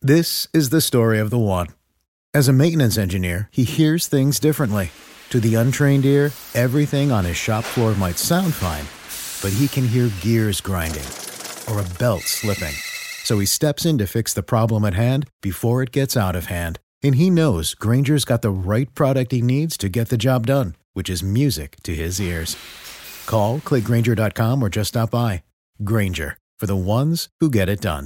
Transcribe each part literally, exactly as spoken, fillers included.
This is the story of the one. As a maintenance engineer, he hears things differently. To the untrained ear, everything on his shop floor might sound fine, but he can hear gears grinding or a belt slipping. So he steps in to fix the problem at hand before it gets out of hand. And he knows Grainger's got the right product he needs to get the job done, which is music to his ears. Call, click Grainger dot com, or just stop by. Grainger, for the ones who get it done.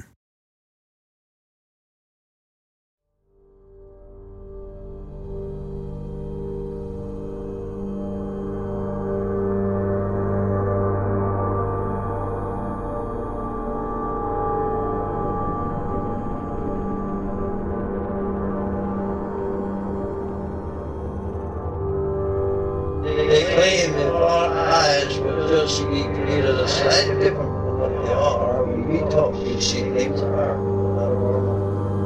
They claim that our eyes will just be created a slightly different from what they are. We talk, we see things are not normal.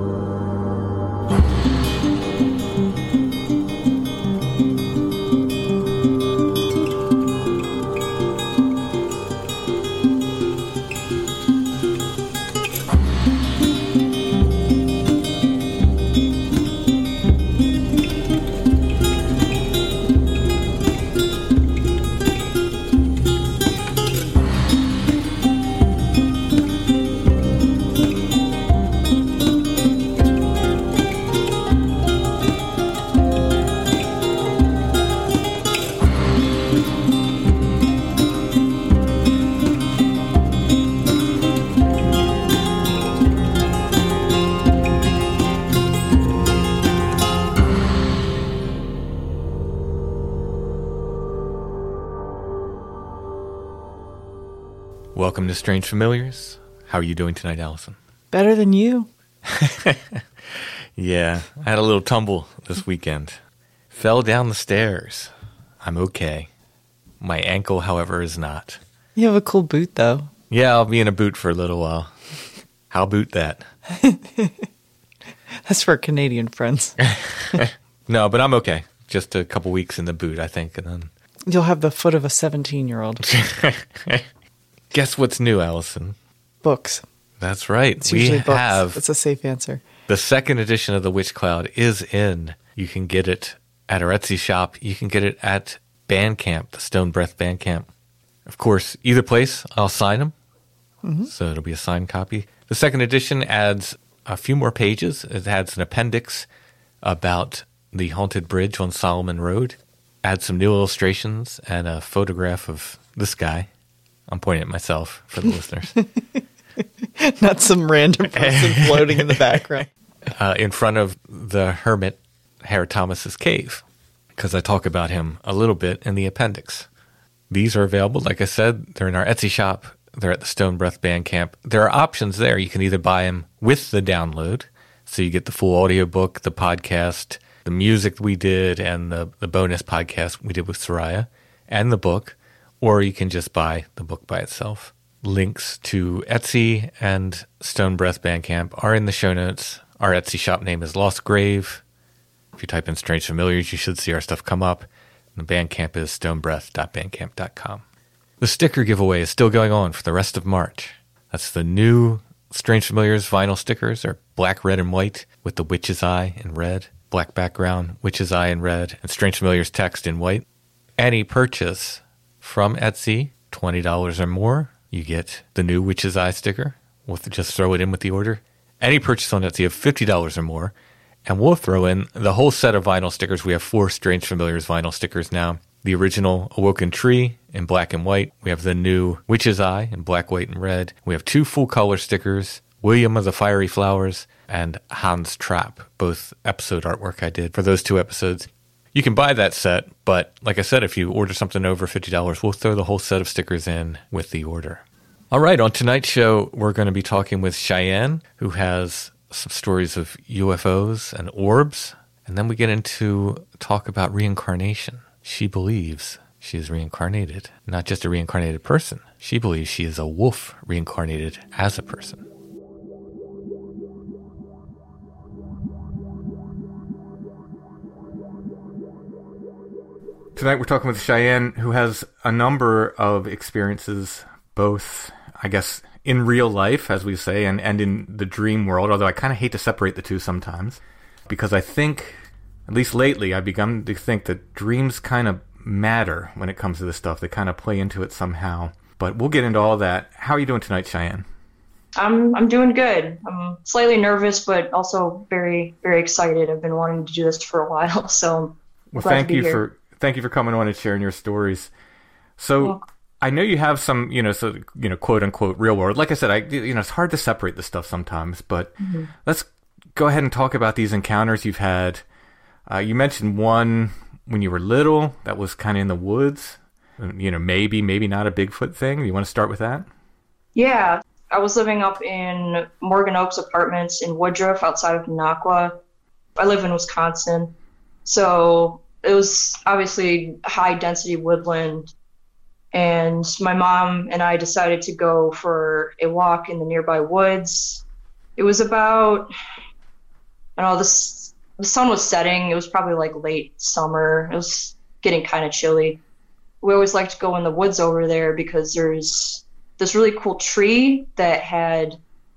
Welcome to Strange Familiars. How are you doing tonight, Allison? Better than you. Yeah, I had a little tumble this weekend. Fell down the stairs. I'm okay. My ankle, however, is not. You have a cool boot, though. Yeah, I'll be in a boot for a little while. How boot that? That's for Canadian friends. No, but I'm okay. Just a couple weeks in the boot, I think, and then... You'll have the foot of a seventeen-year-old. Guess what's new, Allison? Books. That's right. It's we usually books. have It's a safe answer. the second edition of The Witch Cloud is in. You can get it at our Etsy shop. You can get it at Bandcamp, the Stone Breath Bandcamp. Of course, either place, I'll sign them. Mm-hmm. So it'll be a signed copy. The second edition adds a few more pages. It adds an appendix about the haunted bridge on Solomon Road. Adds some new illustrations and a photograph of this guy. I'm pointing at myself for the listeners. Not some random person floating in the background. Uh, in front of the hermit, Herr Thomas's cave, because I talk about him a little bit in the appendix. These are available. Like I said, they're in our Etsy shop. They're at the Stone Breath Bandcamp. There are options there. You can either buy them with the download, so you get the full audiobook, the podcast, the music we did, and the, the bonus podcast we did with Soraya, and the book, or you can just buy the book by itself. Links to Etsy and Stone Breath Bandcamp are in the show notes. Our Etsy shop name is Lost Grave. If you type in Strange Familiars, you should see our stuff come up. And the Bandcamp is stonebreath dot bandcamp dot com. The sticker giveaway is still going on for the rest of March. That's the new Strange Familiars vinyl stickers. They're black, red, and white with the witch's eye in red, black background, witch's eye in red, and Strange Familiars text in white. Any purchase from Etsy, twenty dollars or more, you get the new witch's eye sticker. We'll just throw it in with the order. Any purchase on Etsy of fifty dollars or more, and we'll throw in the whole set of vinyl stickers. We have four Strange Familiars vinyl stickers now. The original Awoken Tree in black and white. We have the new Witch's Eye in black, white, and red. We have two full-color stickers, William of the Fiery Flowers and Hans Trap, both episode artwork I did for those two episodes. You can buy that set, but like I said, if you order something over fifty dollars, we'll throw the whole set of stickers in with the order. All right, on tonight's show, we're going to be talking with Cheyenne, who has some stories of U F Os and orbs, and then we get into talk about reincarnation. She believes she is reincarnated, not just a reincarnated person. She believes she is a wolf reincarnated as a person. Tonight we're talking with Cheyenne, who has a number of experiences, both, I guess, in real life, as we say, and, and in the dream world, although I kind of hate to separate the two sometimes, because I think, at least lately, I've begun to think that dreams kind of matter when it comes to this stuff. They kind of play into it somehow. But we'll get into all that. How are you doing tonight, Cheyenne? I'm I'm doing good. I'm slightly nervous, but also very, very excited. I've been wanting to do this for a while, so well, glad thank to be you here. for thank you for coming on and sharing your stories. So Well, I know you have some, you know, so you know, quote unquote real world. Like I said, I you know, it's hard to separate this stuff sometimes. But Mm-hmm. let's go ahead and talk about these encounters you've had. Uh, you mentioned one when you were little that was kind of in the woods. You know, maybe maybe not a Bigfoot thing. You want to start with that? yeah, I was living up in Morgan Oaks Apartments in Woodruff, outside of Minocqua. I live in Wisconsin, so it was obviously high density woodland. And my mom and I decided to go for a walk in the nearby woods. It was about, I don't know, this, the sun was setting. It was probably like late summer. It was getting kind of chilly. We always like to go in the woods over there because there's this really cool tree that had,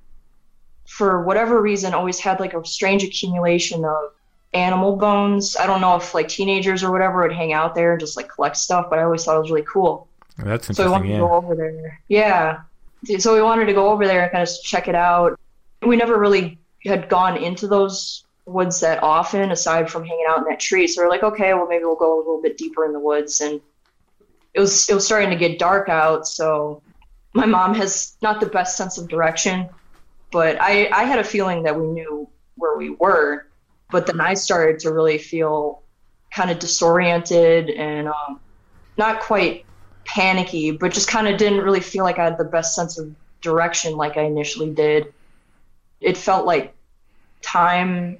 for whatever reason, always had like a strange accumulation of animal bones. I don't know if like teenagers or whatever would hang out there and just like collect stuff, but I always thought it was really cool. That's So we wanted interesting. to go Yeah. over there. Yeah. So we wanted to go over there and kind of check it out. We never really had gone into those woods that often, aside from hanging out in that tree. So we're like, okay, well, maybe we'll go a little bit deeper in the woods. And it was it was starting to get dark out. So my mom has not the best sense of direction, but I, I had a feeling that we knew where we were. But then I started to really feel kind of disoriented and um, not quite panicky, but just kind of didn't really feel like I had the best sense of direction like I initially did. It felt like time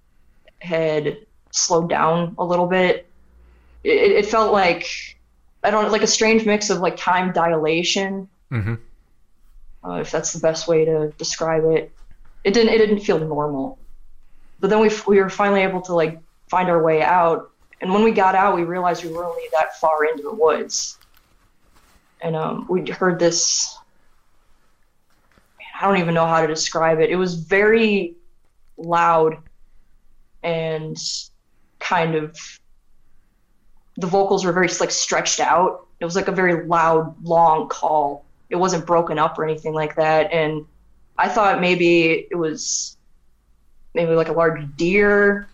had slowed down a little bit. It, it felt like, I don't know, like a strange mix of like time dilation, Mm-hmm. uh, if that's the best way to describe it. It didn't, it didn't feel normal. But then we we were finally able to like find our way out. And when we got out, we realized we were only that far into the woods. And um, we heard this, I don't even know how to describe it. It was very loud and kind of, the vocals were very like stretched out. It was like a very loud, long call. It wasn't broken up or anything like that. And I thought maybe it was maybe like a large deer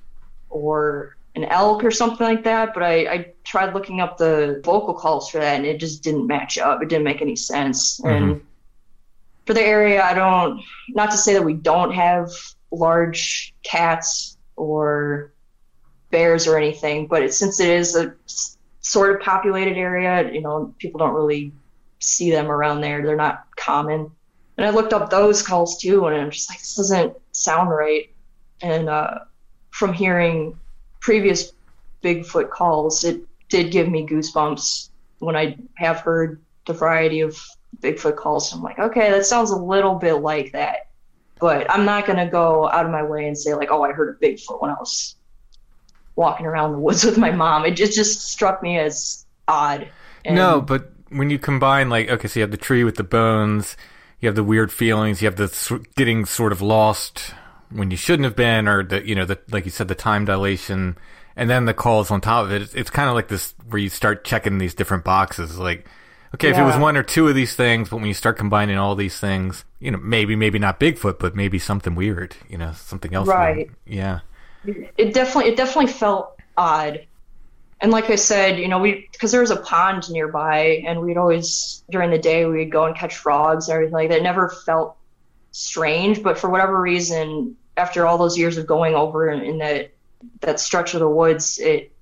or an elk or something like that, but I, I tried looking up the vocal calls for that and it just didn't match up. It didn't make any sense. Mm-hmm. And for the area, I don't, not to say that we don't have large cats or bears or anything, but it, since it is a s- sort of populated area, you know, people don't really see them around there. They're not common. And I looked up those calls too, and I'm just like, this doesn't sound right. And uh, from hearing previous Bigfoot calls, it did give me goosebumps when I have heard the variety of Bigfoot calls. I'm like, okay, that sounds a little bit like that. But I'm not going to go out of my way and say like, oh, I heard a Bigfoot when I was walking around the woods with my mom. It just, just struck me as odd. And No, but when you combine, like, okay, so you have the tree with the bones, you have the weird feelings, you have the s- getting sort of lost when you shouldn't have been, or the, you know, the, like you said, the time dilation, and then the calls on top of it. It's, it's kind of like this, where you start checking these different boxes. Like, okay, if it was Yeah. one or two of these things, but when you start combining all these things, you know, maybe, maybe not Bigfoot, but maybe something weird, you know, something else. Right. weird. Yeah. it definitely, it definitely felt odd. And like I said, you know, we, because there was a pond nearby, and we'd always, during the day, we'd go and catch frogs and everything like that. It never felt strange, but for whatever reason, after all those years of going over in, in that that stretch of the woods, it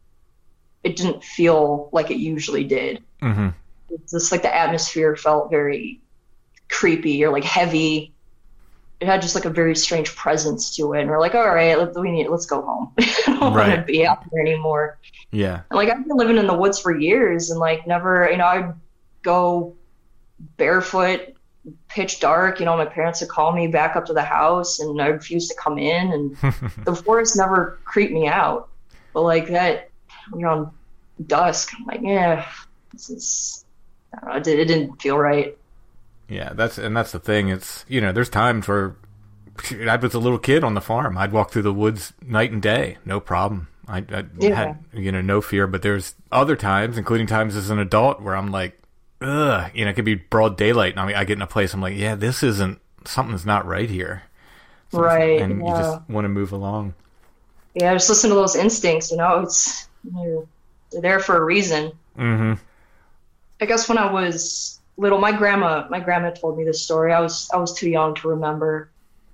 it didn't feel like it usually did. Mm-hmm. It's just like the atmosphere felt very creepy or like heavy. It had just like a very strange presence to it, and we're like, all right, let, we need, let's go home. I don't want Right. to be out there anymore. Yeah. And like I've been living in the woods for years, and like never, you know, I'd go barefoot, pitch dark. You know, my parents would call me back up to the house, and I refused to come in. And the forest never creeped me out. But like that, you know, dusk, I'm like, yeah, this is, I don't know, it, it didn't feel right. Yeah, that's and that's the thing. It's, you know, there's times where I was a little kid on the farm. I'd walk through the woods night and day, no problem. I, I Yeah. had, you know, no fear. But there's other times, including times as an adult, where I'm like, ugh, you know, it could be broad daylight, and I, mean, I get in a place, I'm like, yeah, this isn't, something's not right here. Something's- Right, And you yeah. just want to move along. Yeah, just listen to those instincts, you know, it's, they're, they're there for a reason. Mm-hmm. I guess when I was little, my grandma, my grandma told me this story. I was, I was too young to remember.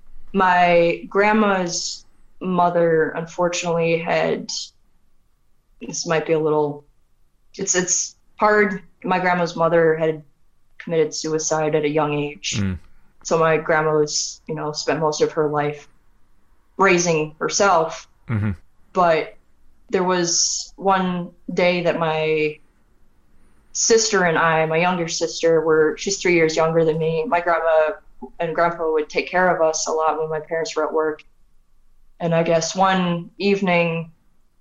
My grandma's mother, unfortunately, had, this might be a little, it's, it's hard. My grandma's mother had committed suicide at a young age. Mm. So my grandma was, you know, spent most of her life raising herself. Mm-hmm. But there was one day that my sister and I, my younger sister, were, she's three years younger than me. My grandma and grandpa would take care of us a lot when my parents were at work. And I guess one evening,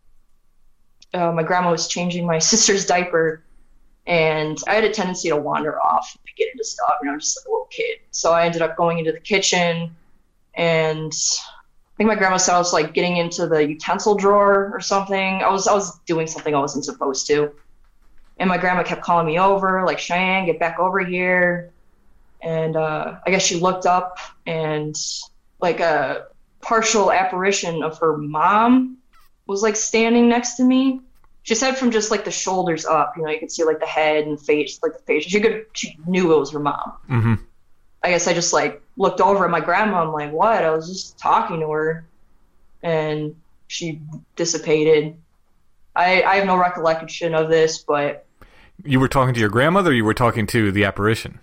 uh, my grandma was changing my sister's diaper, and I had a tendency to wander off and get into stuff, and I'm just like a little kid. So I ended up going into the kitchen, and I think my grandma said I was like getting into the utensil drawer or something. I was I was doing something I wasn't supposed to. And my grandma kept calling me over, like, Cheyenne, get back over here. And uh, I guess she looked up, and like a partial apparition of her mom was like standing next to me. She said from just like the shoulders up, you know, you could see like the head and face, like the face. She could, she knew it was her mom. Mm-hmm. I guess I just like looked over at my grandma. I'm like, what? I was just talking to her, and she dissipated. I, I have no recollection of this, but You were talking to your grandmother, or you were talking to the apparition?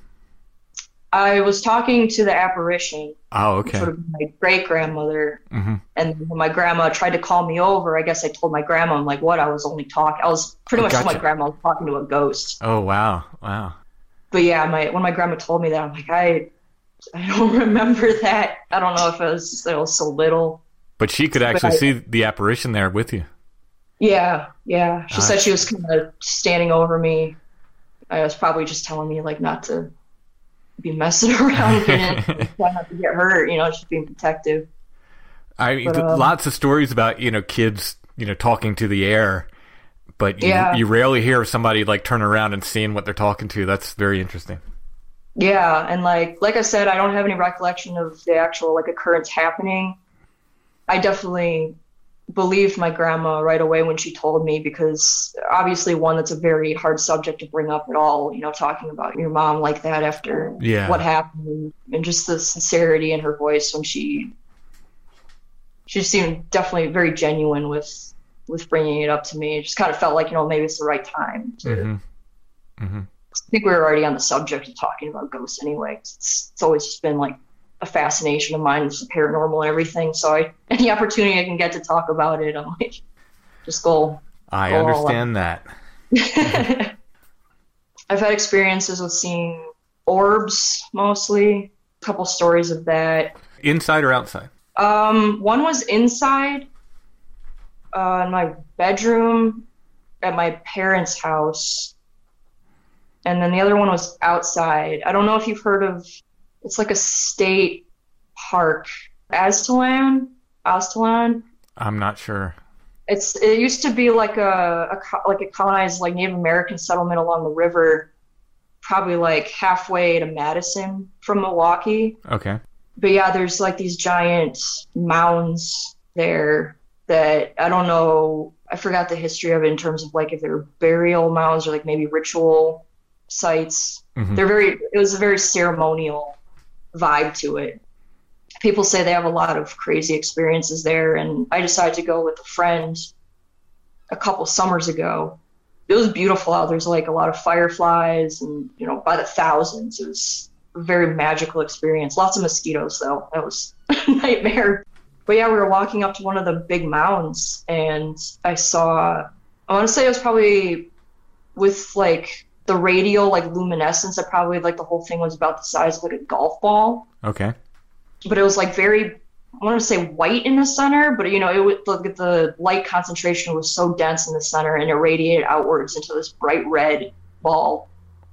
I was talking to the apparition, Oh, which okay. would have been my great grandmother. Mm-hmm. And when my grandma tried to call me over, I guess I told my grandma, I'm like, what? I was only talking. I was pretty Oh, much told my gotcha. grandma I was talking to a ghost. Oh, wow. Wow. But yeah, my when my grandma told me that, I'm like, I, I don't remember that. I don't know if I was, I was so little. But she could actually I- see the apparition there with you. Yeah, yeah. She Ah. said she was kind of standing over me. I was probably just telling me like not to be messing around and try not to get hurt. You know, just being protective. I But, th- um, lots of stories about, you know, kids, you know, talking to the air, but you, Yeah. you rarely hear somebody like turn around and seeing what they're talking to. That's very interesting. Yeah, and like like I said, I don't have any recollection of the actual like occurrence happening. I definitely believed my grandma right away when she told me, because obviously one, that's a very hard subject to bring up at all, you know, talking about your mom like that after Yeah. what happened, and just the sincerity in her voice when she she seemed definitely very genuine with with bringing it up to me. It just kind of felt like, you know, maybe it's the right time to Mm-hmm. Mm-hmm. I think we were already on the subject of talking about ghosts anyway. It's, it's always just been like a fascination of mine, with the paranormal and everything. So I, any opportunity I can get to talk about it, I'm like, just go. I go all understand that. out. I've had experiences with seeing orbs mostly. A couple stories of that. Inside or outside? Um, one was inside, uh, in my bedroom at my parents' house. And then the other one was outside. I don't know if you've heard of, it's like a state park, Aztalan, Aztalan. I'm not sure. It's it used to be like a, a co- like a colonized like Native American settlement along the river, probably like halfway to Madison from Milwaukee. Okay. But yeah, there's like these giant mounds there that I don't know. I forgot the history of it in terms of like if they're burial mounds or like maybe ritual sites. Mhm. They're very, it was a very ceremonial vibe to it. People say they have a lot of crazy experiences there, and I decided to go with a friend a couple summers ago. It was beautiful out. There's like a lot of fireflies and, you know, by the thousands. It was a very magical experience. Lots of mosquitoes though. That was a nightmare. But yeah, we were walking up to one of the big mounds, and I saw, I want to say it was probably with like the radial like luminescence, that probably like the whole thing was about the size of like a golf ball. Okay. But it was like very, I want to say white in the center, but you know, it would look at the light concentration was so dense in the center and it radiated outwards into this bright red ball.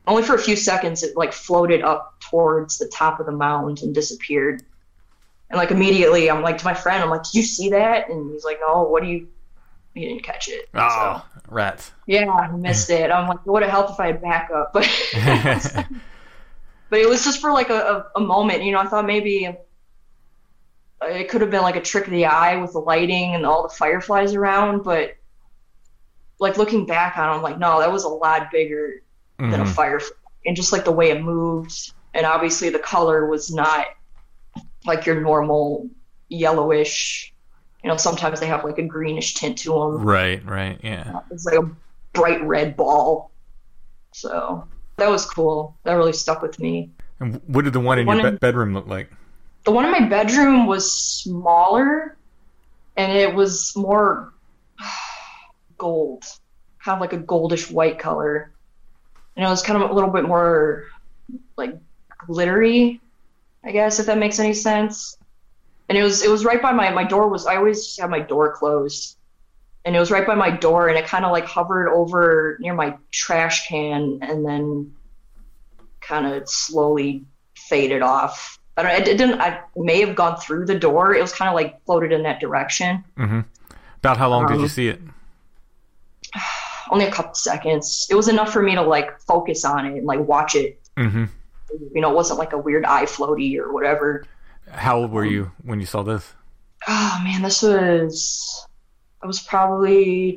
Only for a few seconds, it like floated up towards the top of the mound and disappeared. And like immediately, I'm like to my friend, I'm like, "Did you see that?" And he's like, "No, what do you?" He didn't catch it. Oh, So, rats. yeah, I missed it. I'm like, it would have helped if I had backup, but but it was just for like a, a, a moment. You know, I thought maybe it could have been like a trick of the eye with the lighting and all the fireflies around, but like looking back on it, I'm like, no, that was a lot bigger than Mhm. a firefly. And just like the way it moved, and obviously the color was not like your normal yellowish. You know, sometimes they have like a greenish tint to them. Right, right, yeah. It's like a bright red ball. So that was cool. That really stuck with me. And what did the one in One your in- be- bedroom look like? The one in my bedroom was smaller, and it was more gold, kind of like a goldish white color. And it was kind of a little bit more like glittery, I guess, if that makes any sense. And it was it was right by my my door was I always have my door closed, and it was right by my door, and it kind of like hovered over near my trash can, and then kind of slowly faded off. I don't. It didn't. I may have gone through the door. It was kind of like floated in that direction. Mm-hmm. About how long did you Um, see it? Only a couple seconds. It was enough for me to like focus on it and like watch it. Mm-hmm. You know, it wasn't like a weird eye floaty or whatever. How old were you when you saw this? Oh man, this was. I was probably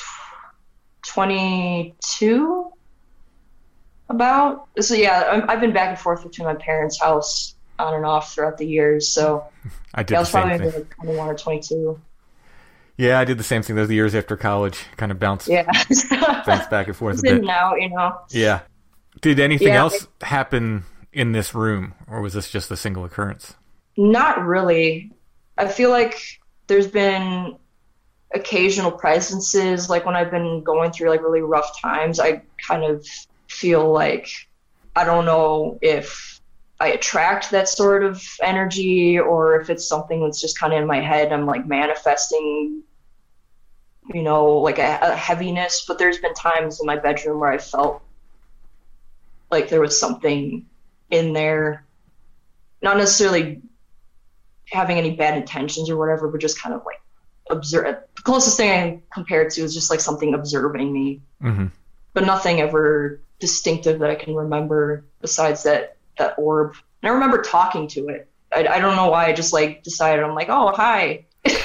twenty-two. About. So yeah, I'm- I've been back and forth between my parents' house on and off throughout the years. So I did yeah, I the was probably same maybe thing. like twenty-one or twenty-two. Yeah, I did the same thing those years after college. Kind of bounced, Yeah. bounced back and forth a It's in bit. now, you know. Yeah. Did anything Yeah. else happen in this room, or was this just a single occurrence? Not really. I feel like there's been occasional presences, like when I've been going through like really rough times, I kind of feel like I don't know if I attract that sort of energy or if it's something that's just kind of in my head. I'm like manifesting, you know, like a, a heaviness, but there's been times in my bedroom where I felt like there was something in there, not necessarily having any bad intentions or whatever, but just kind of like observe. The closest thing I can compare it to is just like something observing me, Mm-hmm. but nothing ever distinctive that I can remember besides that that orb. And I remember talking to it. I, I don't know why. I just like decided. I'm like, oh hi.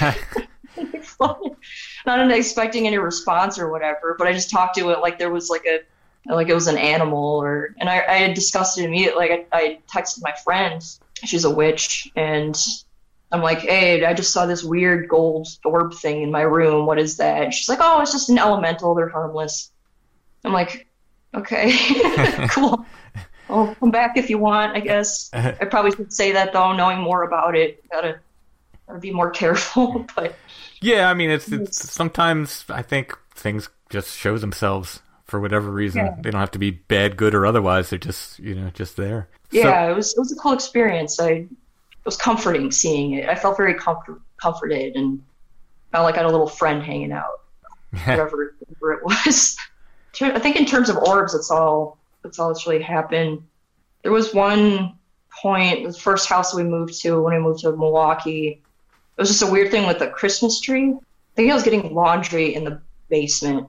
Not expecting any response or whatever, but I just talked to it like there was like a like it was an animal, or and I, I had discussed it immediately. Like I, I texted my friend. She's a witch, and I'm like, hey, I just saw this weird gold orb thing in my room. What is that? And she's like, oh, it's just an elemental. They're harmless. I'm like, okay, cool. I'll come back if you want, I guess. I probably should say that though, knowing more about it. Gotta, gotta be more careful. But Yeah, I mean, it's, it's sometimes I think things just show themselves for whatever reason. Yeah. They don't have to be bad, good, or otherwise. They're just, you know, just there. yeah, it was it was a cool experience. I it was comforting seeing it. I felt very comfort, comforted and felt like I had a little friend hanging out, So, whatever, whatever it was. I think in terms of orbs, that's all that's all that's really happened. There was one point, the first house we moved to when we moved to Milwaukee, it was just a weird thing with the Christmas tree. I think I was getting laundry in the basement,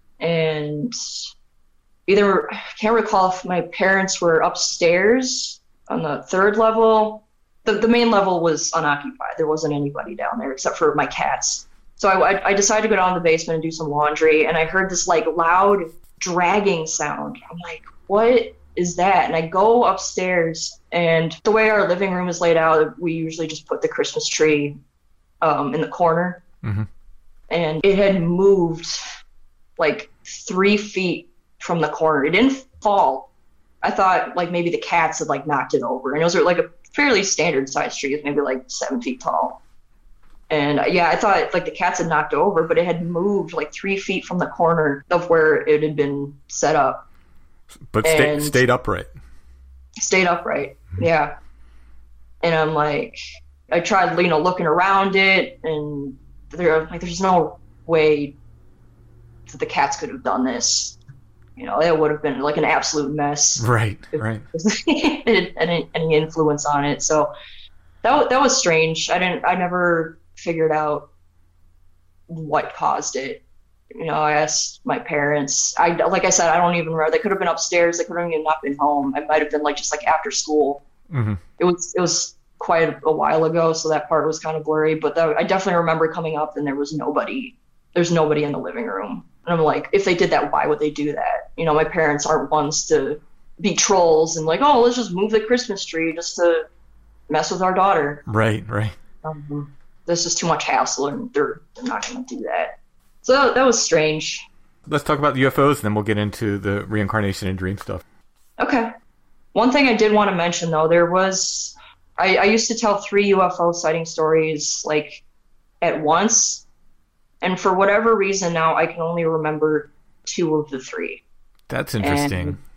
and either I can't recall if my parents were upstairs on the third level. The the main level was unoccupied. There wasn't anybody down there except for my cats. So I, I decided to go down to the basement and do some laundry, and I heard this like loud dragging sound. I'm like, what is that? And I go upstairs, and the way our living room is laid out, we usually just put the Christmas tree um, in the corner. Mhm. And it had moved like three feet from the corner. It didn't fall. I thought like maybe the cats had like knocked it over, and it was like a fairly standard size tree. It was maybe like seven feet tall. And uh, yeah, I thought like the cats had knocked over, but it had moved like three feet from the corner of where it had been set up. but stay, and- stayed upright. Stayed upright. Yeah. And I'm like, I tried, you know, looking around it, and there, like, there's no way that the cats could have done this. you know, it would have been like an absolute mess. Right, if right. it had any, any influence on it. So that wa- that was strange. I didn't. I never figured out what caused it. You know, I asked my parents. I like I said, I don't even remember. They could have been upstairs. They could have even not been home. It might have been like just like after school. Mm-hmm. It was it was quite a, a while ago, so that part was kind of blurry. But that, I definitely remember coming up and there was nobody. There's nobody in the living room. And I'm like, if they did that, why would they do that? You know, my parents aren't ones to be trolls and like, oh, let's just move the Christmas tree just to mess with our daughter. Right, right. Um, there's just too much hassle, and they're, they're not going to do that. So that was strange. Let's talk about the U F Os, and then we'll get into the reincarnation and dream stuff. Okay. One thing I did want to mention, though, there was... I, I used to tell three U F O sighting stories, like, at once. And for whatever reason now, I can only remember two of the three. That's interesting. And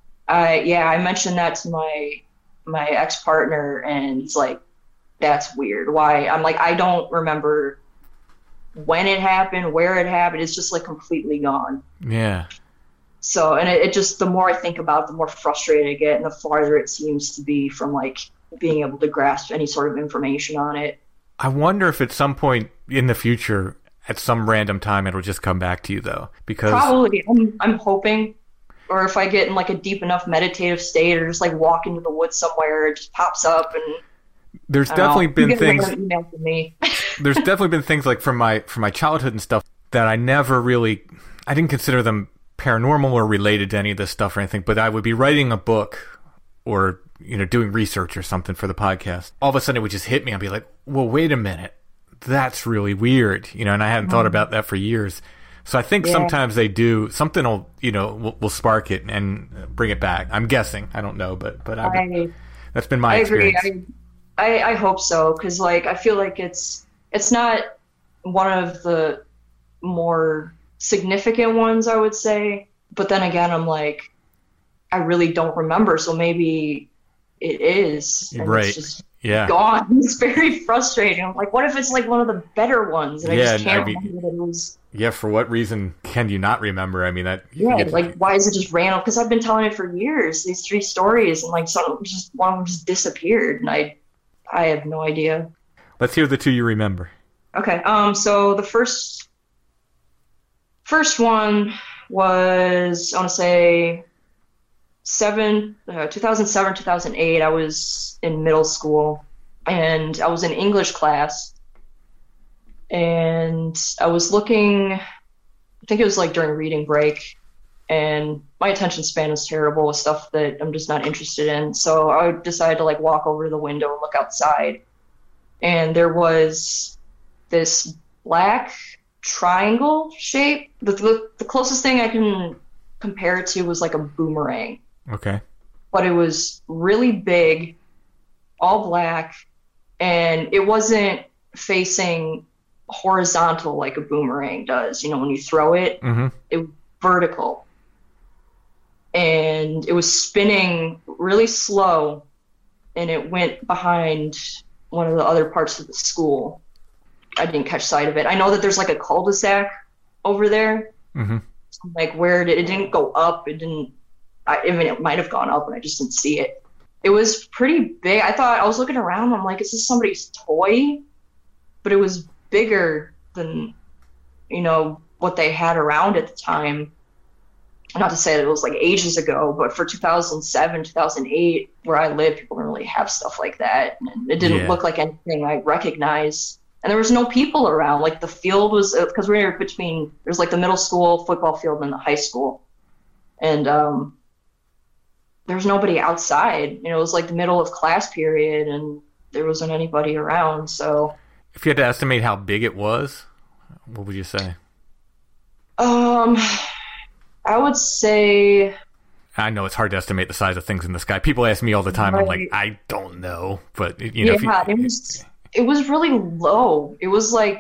I, yeah, I mentioned that to my my ex-partner, and he's like, that's weird. Why? I'm like, I don't remember when it happened, where it happened. It's just, like, completely gone. Yeah. So, and it, it just, the more I think about it, the more frustrated I get, and the farther it seems to be from, like, being able to grasp any sort of information on it. I wonder if at some point in the future, at some random time, it'll just come back to you, though. Because Probably. I'm, I'm hoping. Or if I get in, like, a deep enough meditative state, or just, like, walk into the woods somewhere, it just pops up, and there's I don't definitely know. been You get things... an email from me. There's definitely been things, like, from my from my childhood and stuff that I never really... I didn't consider them paranormal or related to any of this stuff or anything, but I would be writing a book or, you know, doing research or something for the podcast. All of a sudden it would just hit me. I'd be like, well, wait a minute. That's really weird. You know, and I hadn't thought about that for years. So I think Yeah. sometimes they do, something will, you know, will, will spark it and bring it back. I'm guessing. I don't know, but, but I, I, that's been my I agree. experience. I, I, I hope so, because, like, I feel like it's it's not one of the more significant ones, I would say. But then again, I'm like, I really don't remember, so maybe it is. And Right. It's just Yeah. gone. It's very frustrating. I'm like, what if it's like one of the better ones, and I Yeah, just can't I mean- remember that it was. Yeah. For what reason can you not remember? I mean, that. you Yeah, get- like, why is it just random? Because I've been telling it for years. These three stories, and like, some of them just one of them just disappeared, and I, I have no idea. Let's hear the two you remember. Okay. Um. So the first, first one was, I want to say, seven, uh, two thousand seven, two thousand eight. I was in middle school, and I was in English class, and I was looking. I think it was like during reading break, and my attention span is terrible with stuff that I'm just not interested in. So I decided to like walk over to the window and look outside, and there was this black triangle shape. The, the, the closest thing I can compare it to was like a boomerang, Okay. but it was really big, all black, and it wasn't facing horizontal like a boomerang does. You know, when you throw it, Mm-hmm. it was vertical, and it was spinning really slow, and it went behind one of the other parts of the school. I didn't catch sight of it. I know that there's like a cul-de-sac over there. Mm-hmm. So I'm like, where did it didn't go up? It didn't. I, I mean, it might have gone up, and I just didn't see it. It was pretty big. I thought I was looking around. I'm like, is this somebody's toy? But it was bigger than, you know, what they had around at the time. Not to say that it was like ages ago, but for two thousand seven, two thousand eight, where I live, people didn't really have stuff like that. And it didn't Yeah. look like anything I recognized. And there was no people around. Like the field was, because we were between, there's like the middle school football field and the high school. And um, there was nobody outside. You know, it was like the middle of class period, and there wasn't anybody around. So If you had to estimate how big it was, what would you say? um, I would say, I know it's hard to estimate the size of things in the sky. People ask me all the time. I'm like, Right. I don't know, but you know, yeah, if you, it was it was really low. It was like,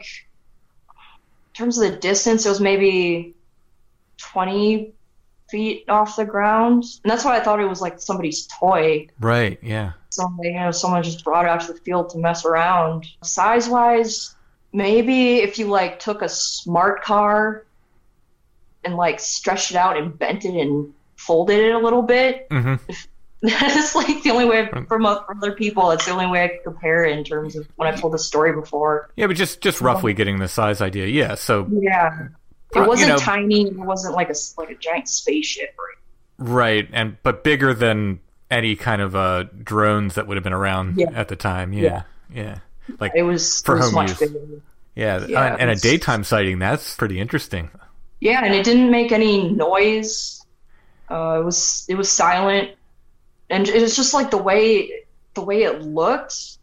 in terms of the distance, it was maybe twenty feet off the ground, and that's why I thought it was like somebody's toy. right? Yeah, Somebody, you know, someone just brought it out to the field to mess around. Size wise, maybe if you like took a smart car and like stretched it out and bent it and folded it a little bit. Mm-hmm. That's like the only way from, from other people. It's the only way I could compare it in terms of when I told the story before. Yeah, but just just roughly getting the size idea. Yeah, so Yeah, Uh, it wasn't you know- tiny. It wasn't like a like a giant spaceship. Or, right, and but bigger than any kind of uh drones that would have been around Yeah. at the time. Yeah, yeah, like it was, For it was home much use. bigger. yeah, yeah, and, and a it's- daytime sighting. That's pretty interesting. Yeah, and it didn't make any noise. Uh, it was it was silent, and it was just like the way the way it looked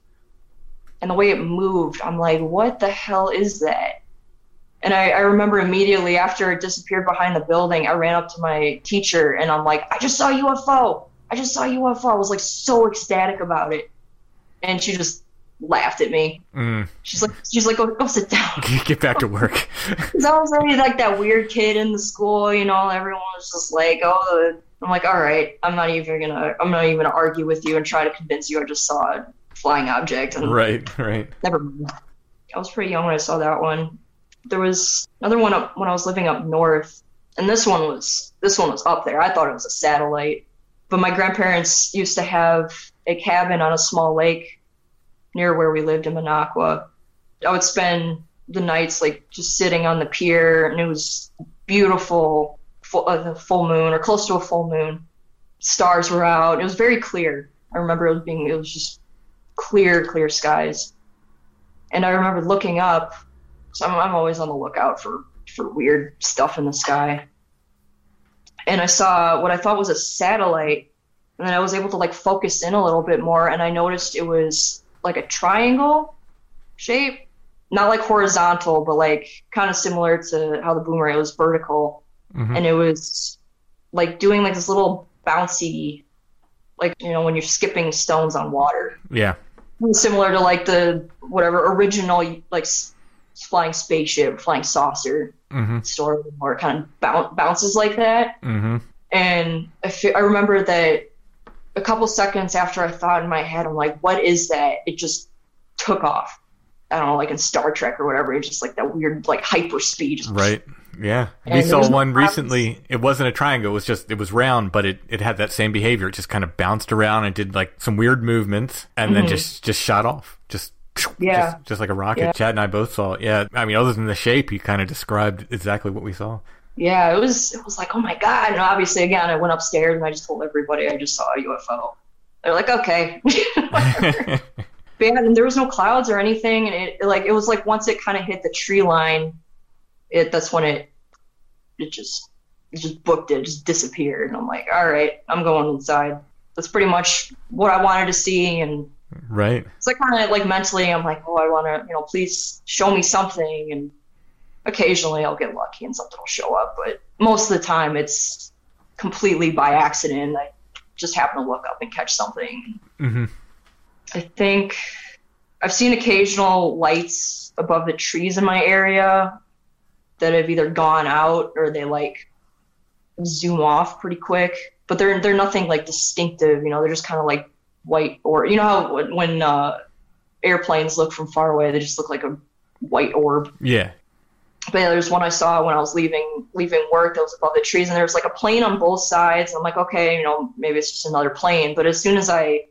and the way it moved. I'm like, what the hell is that? And I, I remember immediately after it disappeared behind the building, I ran up to my teacher and I'm like, I just saw a U F O. I just saw a U F O. I was like so ecstatic about it, and she just laughed at me. Mm. She's like, she's like, go, go sit down. Get back to work. Because I was already like that weird kid in the school, you know, everyone was just like, oh, I'm like, all right, I'm not even gonna, I'm not even gonna argue with you and try to convince you I just saw a flying object. And right, right. never mind. I was pretty young when I saw that one. There was another one up when I was living up north, and this one was, this one was up there. I thought it was a satellite, but my grandparents used to have a cabin on a small lake near where we lived in Minocqua. I would spend the nights like just sitting on the pier, and it was beautiful, full, uh, full moon or close to a full moon. Stars were out. It was very clear. I remember it was being, it was just clear, clear skies. And I remember looking up, so I'm, I'm always on the lookout for, for weird stuff in the sky. And I saw what I thought was a satellite, and then I was able to like focus in a little bit more, and I noticed it was like a triangle shape, not like horizontal, but like kind of similar to how the boomerang was vertical. Mhm. And it was like doing like this little bouncy, like, you know, when you're skipping stones on water. Yeah, It was similar to like the whatever original like s- flying spaceship, flying saucer mm-hmm. story, where it kind of boun- bounces like that. Mm-hmm. And I, fe- I remember that a couple seconds after I thought in my head, I'm like, what is that? It just took off. I don't know, like in Star Trek or whatever. It's just like that weird, like hyper speed. Just- Right. Yeah. And We there saw was no one clouds. recently. It wasn't a triangle. It was just, it was round, but it, it had that same behavior. It just kind of bounced around and did like some weird movements and then Mhm. just, just shot off. Just, Yeah. just, just like a rocket. Yeah. Chad and I both saw it. Yeah. I mean, other than the shape, he kind of described exactly what we saw. Yeah, it was, it was like, oh my God. And obviously, again, I went upstairs and I just told everybody I just saw a U F O. They're like, okay. But yeah, and there was no clouds or anything. And it, like, it was like once it kind of hit the tree line, it, that's when it, it just, it just booked it, just disappeared. And I'm like, all right, I'm going inside. That's pretty much what I wanted to see. And Right. it's like kind of like mentally, I'm like, oh, I want to, you know, please show me something. And occasionally I'll get lucky and something will show up. But most of the time it's completely by accident. I just happen to look up and catch something. Mm-hmm. I think I've seen occasional lights above the trees in my area that have either gone out or they like zoom off pretty quick, but they're they're nothing like distinctive, you know, they're just kind of like white, or you know how when, when uh, airplanes look from far away, they just look like a white orb. Yeah. But yeah, there's one I saw when I was leaving leaving work that was above the trees, and there was like a plane on both sides. And I'm like, okay, you know, maybe it's just another plane. But as soon as I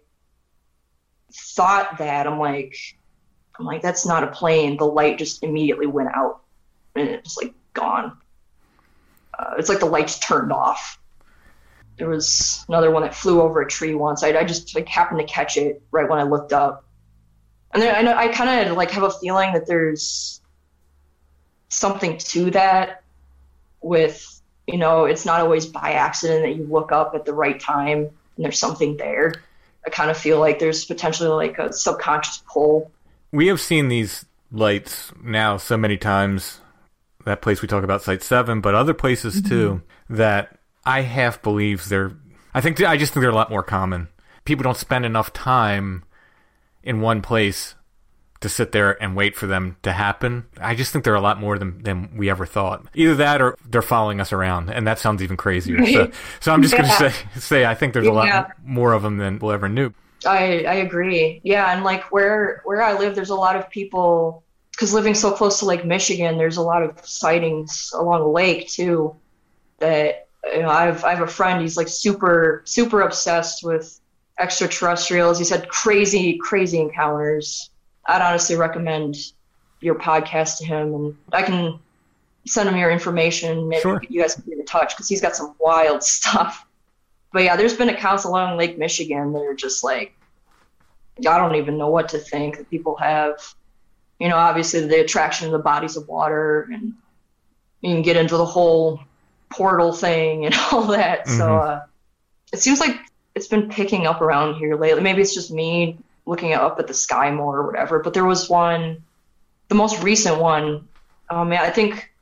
thought that, I'm like, I'm like, that's not a plane. The light just immediately went out, and it was like gone. Uh, it's like the lights turned off. There was another one that flew over a tree once. I, I just like happened to catch it right when I looked up, and then I know I kind of like have a feeling that there's something to that. With, you know, it's not always by accident that you look up at the right time and there's something there. I kind of feel like there's potentially like a subconscious pull. We have seen these lights now so many times. That place we talk about, Site seven, but other places Mm-hmm. too, that I half believe they're, I think, I just think they're a lot more common. People don't spend enough time in one place to sit there and wait for them to happen. I just think they're a lot more than, than we ever thought. Either that or they're following us around, and that sounds even crazier. So, so I'm just Yeah. going to say, say I think there's a Yeah. lot more of them than we'll ever knew. I, I agree. Yeah, and like where where I live, there's a lot of people, because living so close to Lake Michigan, there's a lot of sightings along the lake too. that, you know, I've I have a friend. He's like super super obsessed with extraterrestrials. He's had crazy crazy encounters. I'd honestly recommend your podcast to him, and I can send him your information. Maybe Sure. you guys can get in touch because he's got some wild stuff. But yeah, there's been accounts along Lake Michigan that are just like, I don't even know what to think that people have. You know, obviously the attraction of the bodies of water, and you can get into the whole portal thing and all that. Mm-hmm. So uh, it seems like it's been picking up around here lately. Maybe it's just me looking up at the sky more or whatever. But there was one, the most recent one. Um, I think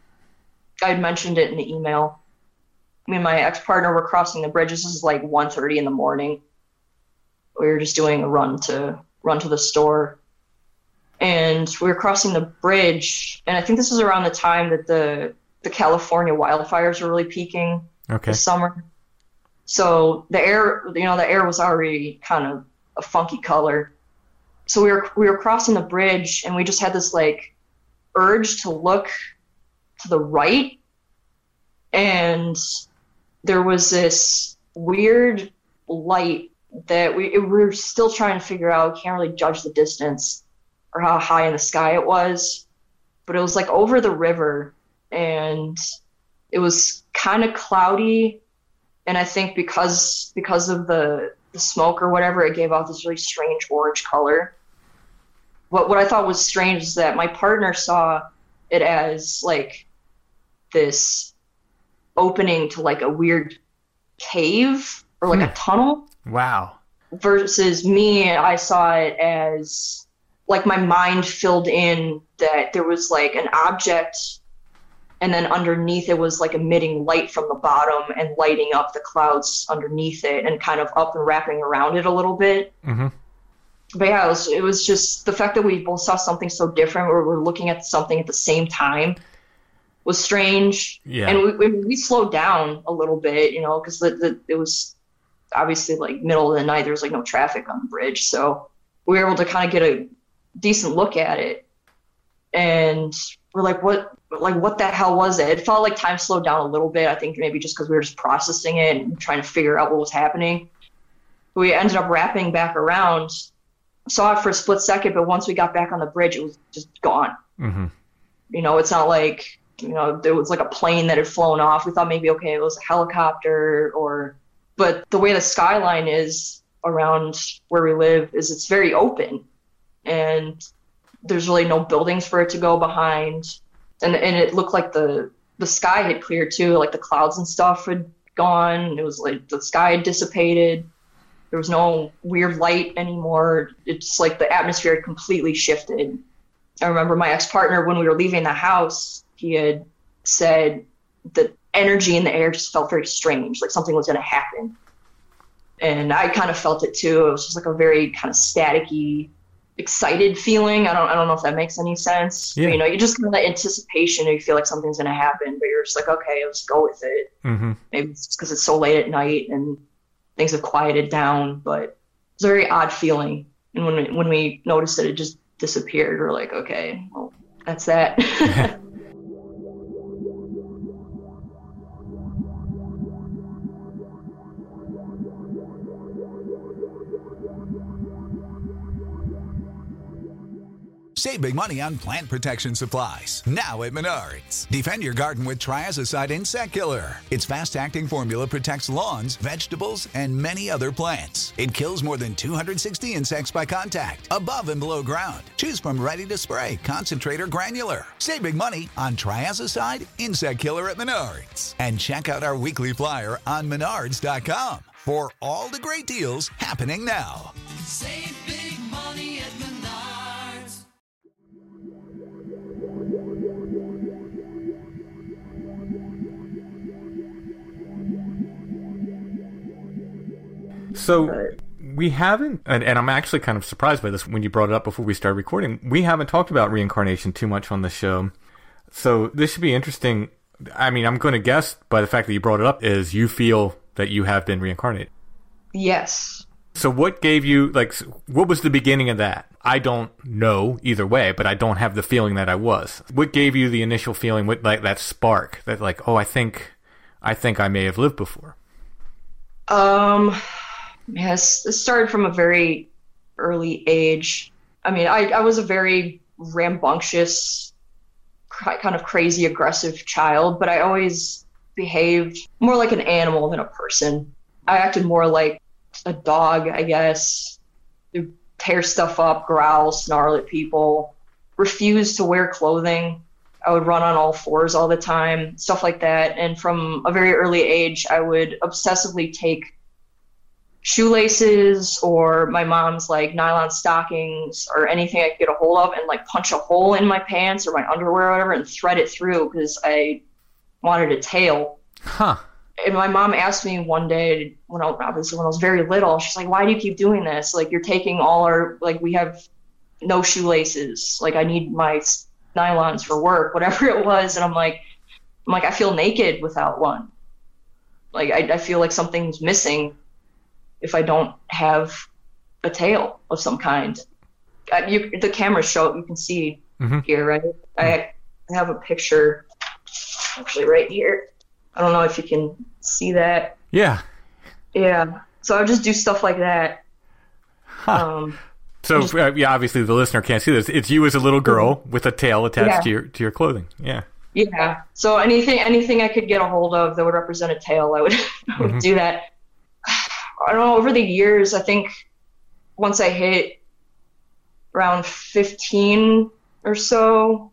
I had mentioned it in the email. Me and my ex-partner were crossing the bridge. This is like one thirty in the morning. We were just doing a run to run to the store. And we were crossing the bridge. And I think this is around the time that the, the California wildfires were really peaking Okay. this summer. So the air, you know, the air was already kind of a funky color. So we were we were crossing the bridge, and we just had this like urge to look to the right, and there was this weird light that we, we were still trying to figure out. We can't really judge the distance or how high in the sky it was, but it was like over the river, and it was kind of cloudy. And I think because because of the, the smoke or whatever, it gave off this really strange orange color. What what I thought was strange is that my partner saw it as like this opening to like a weird cave or like hmm. a tunnel. Wow. Versus me, I saw it as like my mind filled in that there was like an object, and then underneath it was like emitting light from the bottom and lighting up the clouds underneath it and kind of up and wrapping around it a little bit. Mm-hmm. But yeah, it was, it was just the fact that we both saw something so different, where we're looking at something at the same time, was strange. Yeah. And we, we, we slowed down a little bit, you know, because the, the, it was obviously like middle of the night. There was like no traffic on the bridge. So we were able to kind of get a decent look at it. And we're like, what, like, what the hell was it? It felt like time slowed down a little bit. I think maybe just because we were just processing it and trying to figure out what was happening. We ended up wrapping back around, saw it for a split second, but once we got back on the bridge, it was just gone. Mm-hmm. You know, it's not like, you know, there was like a plane that had flown off. We thought maybe, okay, it was a helicopter or, but the way the skyline is around where we live is it's very open, and there's really no buildings for it to go behind. And and it looked like the, the sky had cleared too, like the clouds and stuff had gone. It was like the sky had dissipated. There was no weird light anymore. It's like the atmosphere had completely shifted. I remember my ex-partner, when we were leaving the house, he had said the energy in the air just felt very strange, like something was going to happen. And I kind of felt it too. It was just like a very kind of staticky, excited feeling. I don't I don't know if that makes any sense. Yeah. But, you know, you just kind of anticipation, and you feel like something's going to happen, but you're just like, okay, let's go with it. Mm-hmm. Maybe it's because it's so late at night and things have quieted down, but it's a very odd feeling. And when we, when we noticed that it just disappeared, we're like, okay, well, that's that. Save big money on plant protection supplies, now at Menards. Defend your garden with Triazicide Insect Killer. Its fast-acting formula protects lawns, vegetables, and many other plants. It kills more than two hundred sixty insects by contact, above and below ground. Choose from ready to spray, concentrate, or granular. Save big money on Triazicide Insect Killer at Menards. And check out our weekly flyer on menards dot com for all the great deals happening now. Save big money at Menards. So we haven't, and, and I'm actually kind of surprised by this when you brought it up before we started recording. We haven't talked about reincarnation too much on the show. So this should be interesting. I mean, I'm going to guess by the fact that you brought it up is you feel that you have been reincarnated. Yes. So what gave you, like, what was the beginning of that? I don't know either way, but I don't have the feeling that I was. What gave you the initial feeling, what, like that spark that like, oh, I think I think I may have lived before? Um, yes, this started from a very early age. I mean, I, I was a very rambunctious, cr- kind of crazy, aggressive child, but I always behaved more like an animal than a person. I acted more like a dog, I guess. I'd tear stuff up, growl, snarl at people, refuse to wear clothing. I would run on all fours all the time, stuff like that. And from a very early age, I would obsessively take shoelaces or my mom's like nylon stockings or anything I could get a hold of and like punch a hole in my pants or my underwear or whatever and thread it through because I wanted a tail. Huh. And my mom asked me one day when I, obviously when I was very little, she's like, why do you keep doing this? Like, you're taking all our, like, we have no shoelaces. Like, I need my nylons for work, whatever it was. And I'm like, I'm like, I feel naked without one. Like, I, I feel like something's missing if I don't have a tail of some kind. Uh, you, the camera show, you can see mm-hmm. here, right? I, I have a picture actually right here. I don't know if you can see that. Yeah. Yeah. So I would just do stuff like that. Huh. Um, so just, uh, yeah, obviously the listener can't see this. It's you as a little girl with a tail attached yeah. to your to your clothing. Yeah. Yeah. So anything anything I could get a hold of that would represent a tail, I would, I would mm-hmm. do that. I don't know. Over the years, I think once I hit around fifteen or so,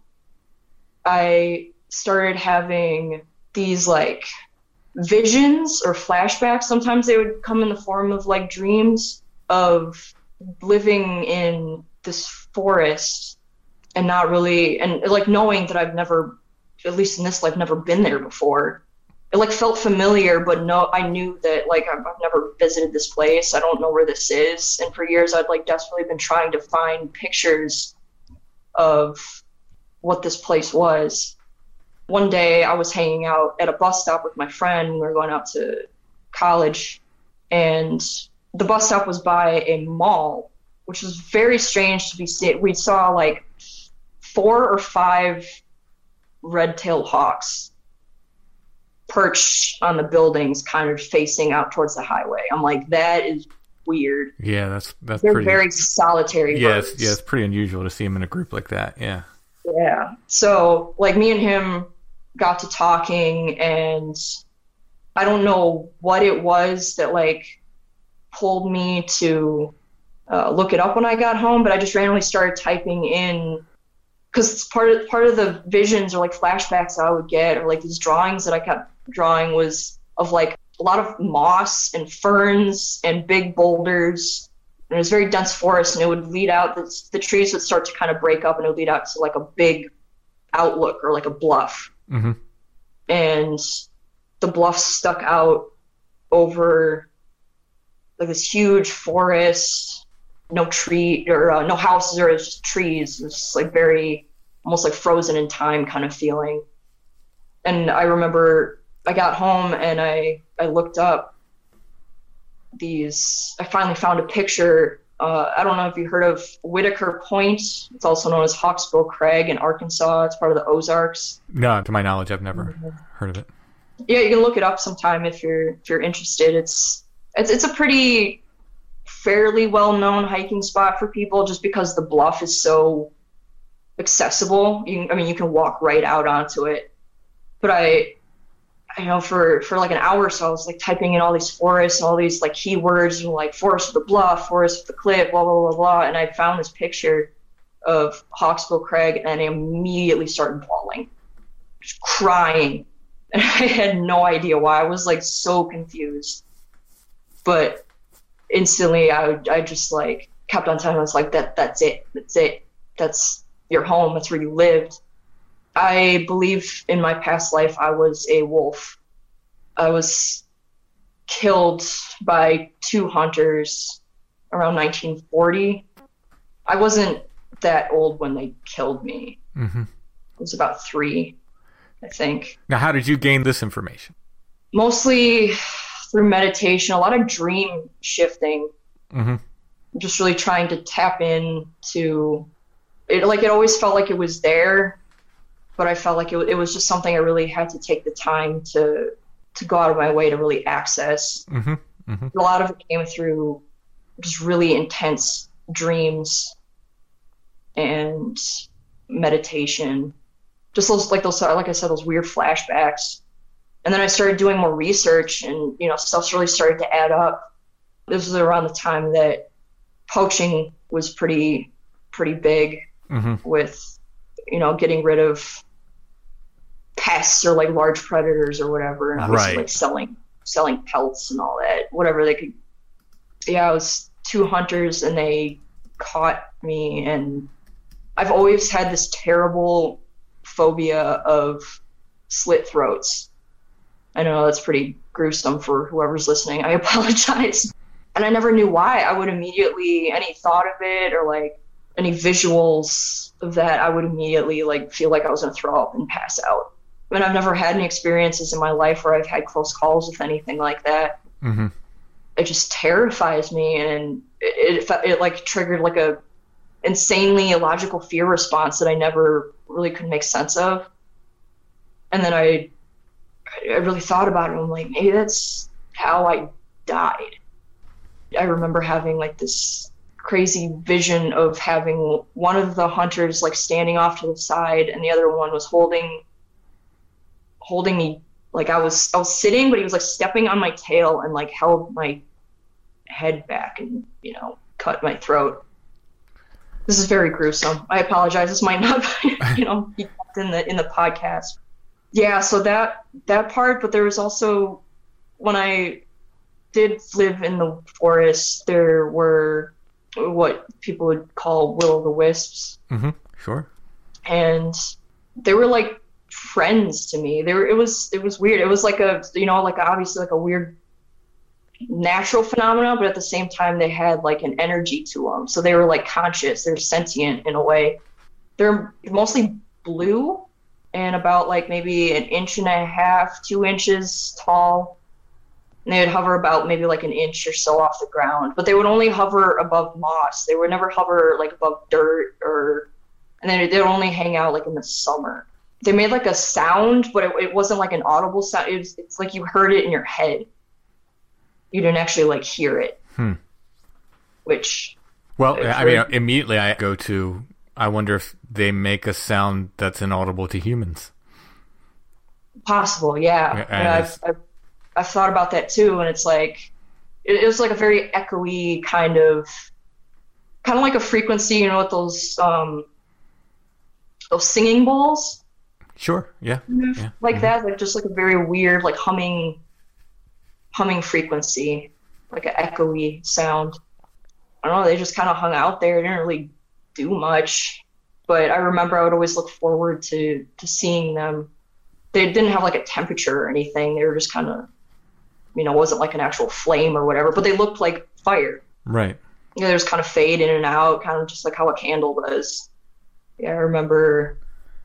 I started having these like visions or flashbacks. Sometimes they would come in the form of like dreams of living in this forest and not really, and like knowing that I've never, at least in this life, never been there before. It like felt familiar, but no, I knew that like I've, I've never visited this place. I don't know where this is. And for years I'd like desperately been trying to find pictures of what this place was. One day I was hanging out at a bus stop with my friend. We were going out to college, and the bus stop was by a mall, which was very strange to be seen. We saw like four or five red-tailed hawks perched on the buildings, kind of facing out towards the highway. I'm like, that is weird. Yeah, that's that's They're pretty, very solitary yes, birds. Yeah, it's pretty unusual to see them in a group like that. Yeah. Yeah. So like me and him got to talking, and I don't know what it was that like pulled me to uh, look it up when I got home, but I just randomly started typing in, because part of part of the visions or like flashbacks I would get, or like these drawings that I kept drawing, was of like a lot of moss and ferns and big boulders. And it was very dense forest, and it would lead out, the, the trees would start to kind of break up, and it would lead out to like a big outlook or like a bluff. Mm-hmm. And the bluff stuck out over like this huge forest, no tree or uh, no houses, or it was just trees. It was just like very, almost like frozen in time kind of feeling. And I remember I got home and I, I looked up these, I finally found a picture. Uh, I don't know if you heard of Whitaker Point. It's also known as Hawksbill Crag in Arkansas. It's part of the Ozarks. No, to my knowledge, I've never mm-hmm. heard of it. Yeah, you can look it up sometime if you're if you're interested. It's it's it's a pretty fairly well-known hiking spot for people, just because the bluff is so accessible. You, I mean, you can walk right out onto it. But I, I know for, for like an hour or so, I was like typing in all these forests, all these like keywords, and like forest with the bluff, forest with the cliff, blah, blah, blah, blah. And I found this picture of Hawksbill Crag, and I immediately started bawling, just crying. And I had no idea why. I was like so confused. But instantly I, I just like kept on telling, I was like, that, that's it. That's it. That's your home. That's where you lived. I believe in my past life I was a wolf. I was killed by two hunters around nineteen forty. I wasn't that old when they killed me. Mm-hmm. I was about three, I think. Now, how did you gain this information? Mostly through meditation, a lot of dream shifting. Mm-hmm. Just really trying to tap in to it. Like, it always felt like it was there, but I felt like it, it was just something I really had to take the time to to go out of my way to really access. Mm-hmm. Mm-hmm. A lot of it came through just really intense dreams and meditation. Just those, like those, like I said, those weird flashbacks. And then I started doing more research, and, you know, stuff really started to add up. This was around the time that poaching was pretty, pretty big Mm-hmm. with, you know, getting rid of pests or like large predators or whatever. And obviously Right. like selling, selling pelts and all that, whatever they could. Yeah, it was two hunters and they caught me, and I've always had this terrible phobia of slit throats. I know that's pretty gruesome for whoever's listening. I apologize. And I never knew why. I would immediately, any thought of it or like any visuals of that, I would immediately like feel like I was going to throw up and pass out. I mean, I've never had any experiences in my life where I've had close calls with anything like that. Mm-hmm. It just terrifies me, and it, it, it like triggered like a insanely illogical fear response that I never really could make sense of. And then I, I really thought about it. And I'm like, maybe that's how I died. I remember having like this crazy vision of having one of the hunters like standing off to the side, and the other one was holding, holding me. Like I was, I was sitting, but he was like stepping on my tail and like held my head back and, you know, cut my throat. This is very gruesome. I apologize. This might not, you know, be kept in the in the podcast. Yeah. So that that part, but there was also when I did live in the forest, there were what people would call will-o'-the-wisps, Mm-hmm. Sure. and they were like friends to me. They were. It was. It was weird. It was like a, you know, like obviously like a weird natural phenomena, but at the same time they had like an energy to them. So they were like conscious. They're sentient in a way. They're mostly blue and about like maybe an inch and a half, two inches tall. And they would hover about maybe like an inch or so off the ground, but they would only hover above moss. They would never hover like above dirt, or, and then they would only hang out like in the summer. They made like a sound, but it, it wasn't like an audible sound. It was, it's like you heard it in your head. You didn't actually like hear it. Hmm. Which, Well, It's I mean, very- immediately I go to, I wonder if they make a sound that's inaudible to humans. possible, yeah. Yeah, And and I've, it's- I've I've thought about that too, and it's like it, it was like a very echoey kind of, kind of like a frequency, you know, with those um those singing bowls, Sure. Yeah. Yeah. like that, like just like a very weird, like humming, humming frequency, like an echoey sound. I don't know. They just kind of hung out there. They didn't really do much, but I remember I would always look forward to to seeing them. They didn't have like a temperature or anything. They were just kind of, you know, it wasn't like an actual flame or whatever, but they looked like fire. Right. You know, they just kind of fade in and out, kind of just like how a candle does. Yeah, I remember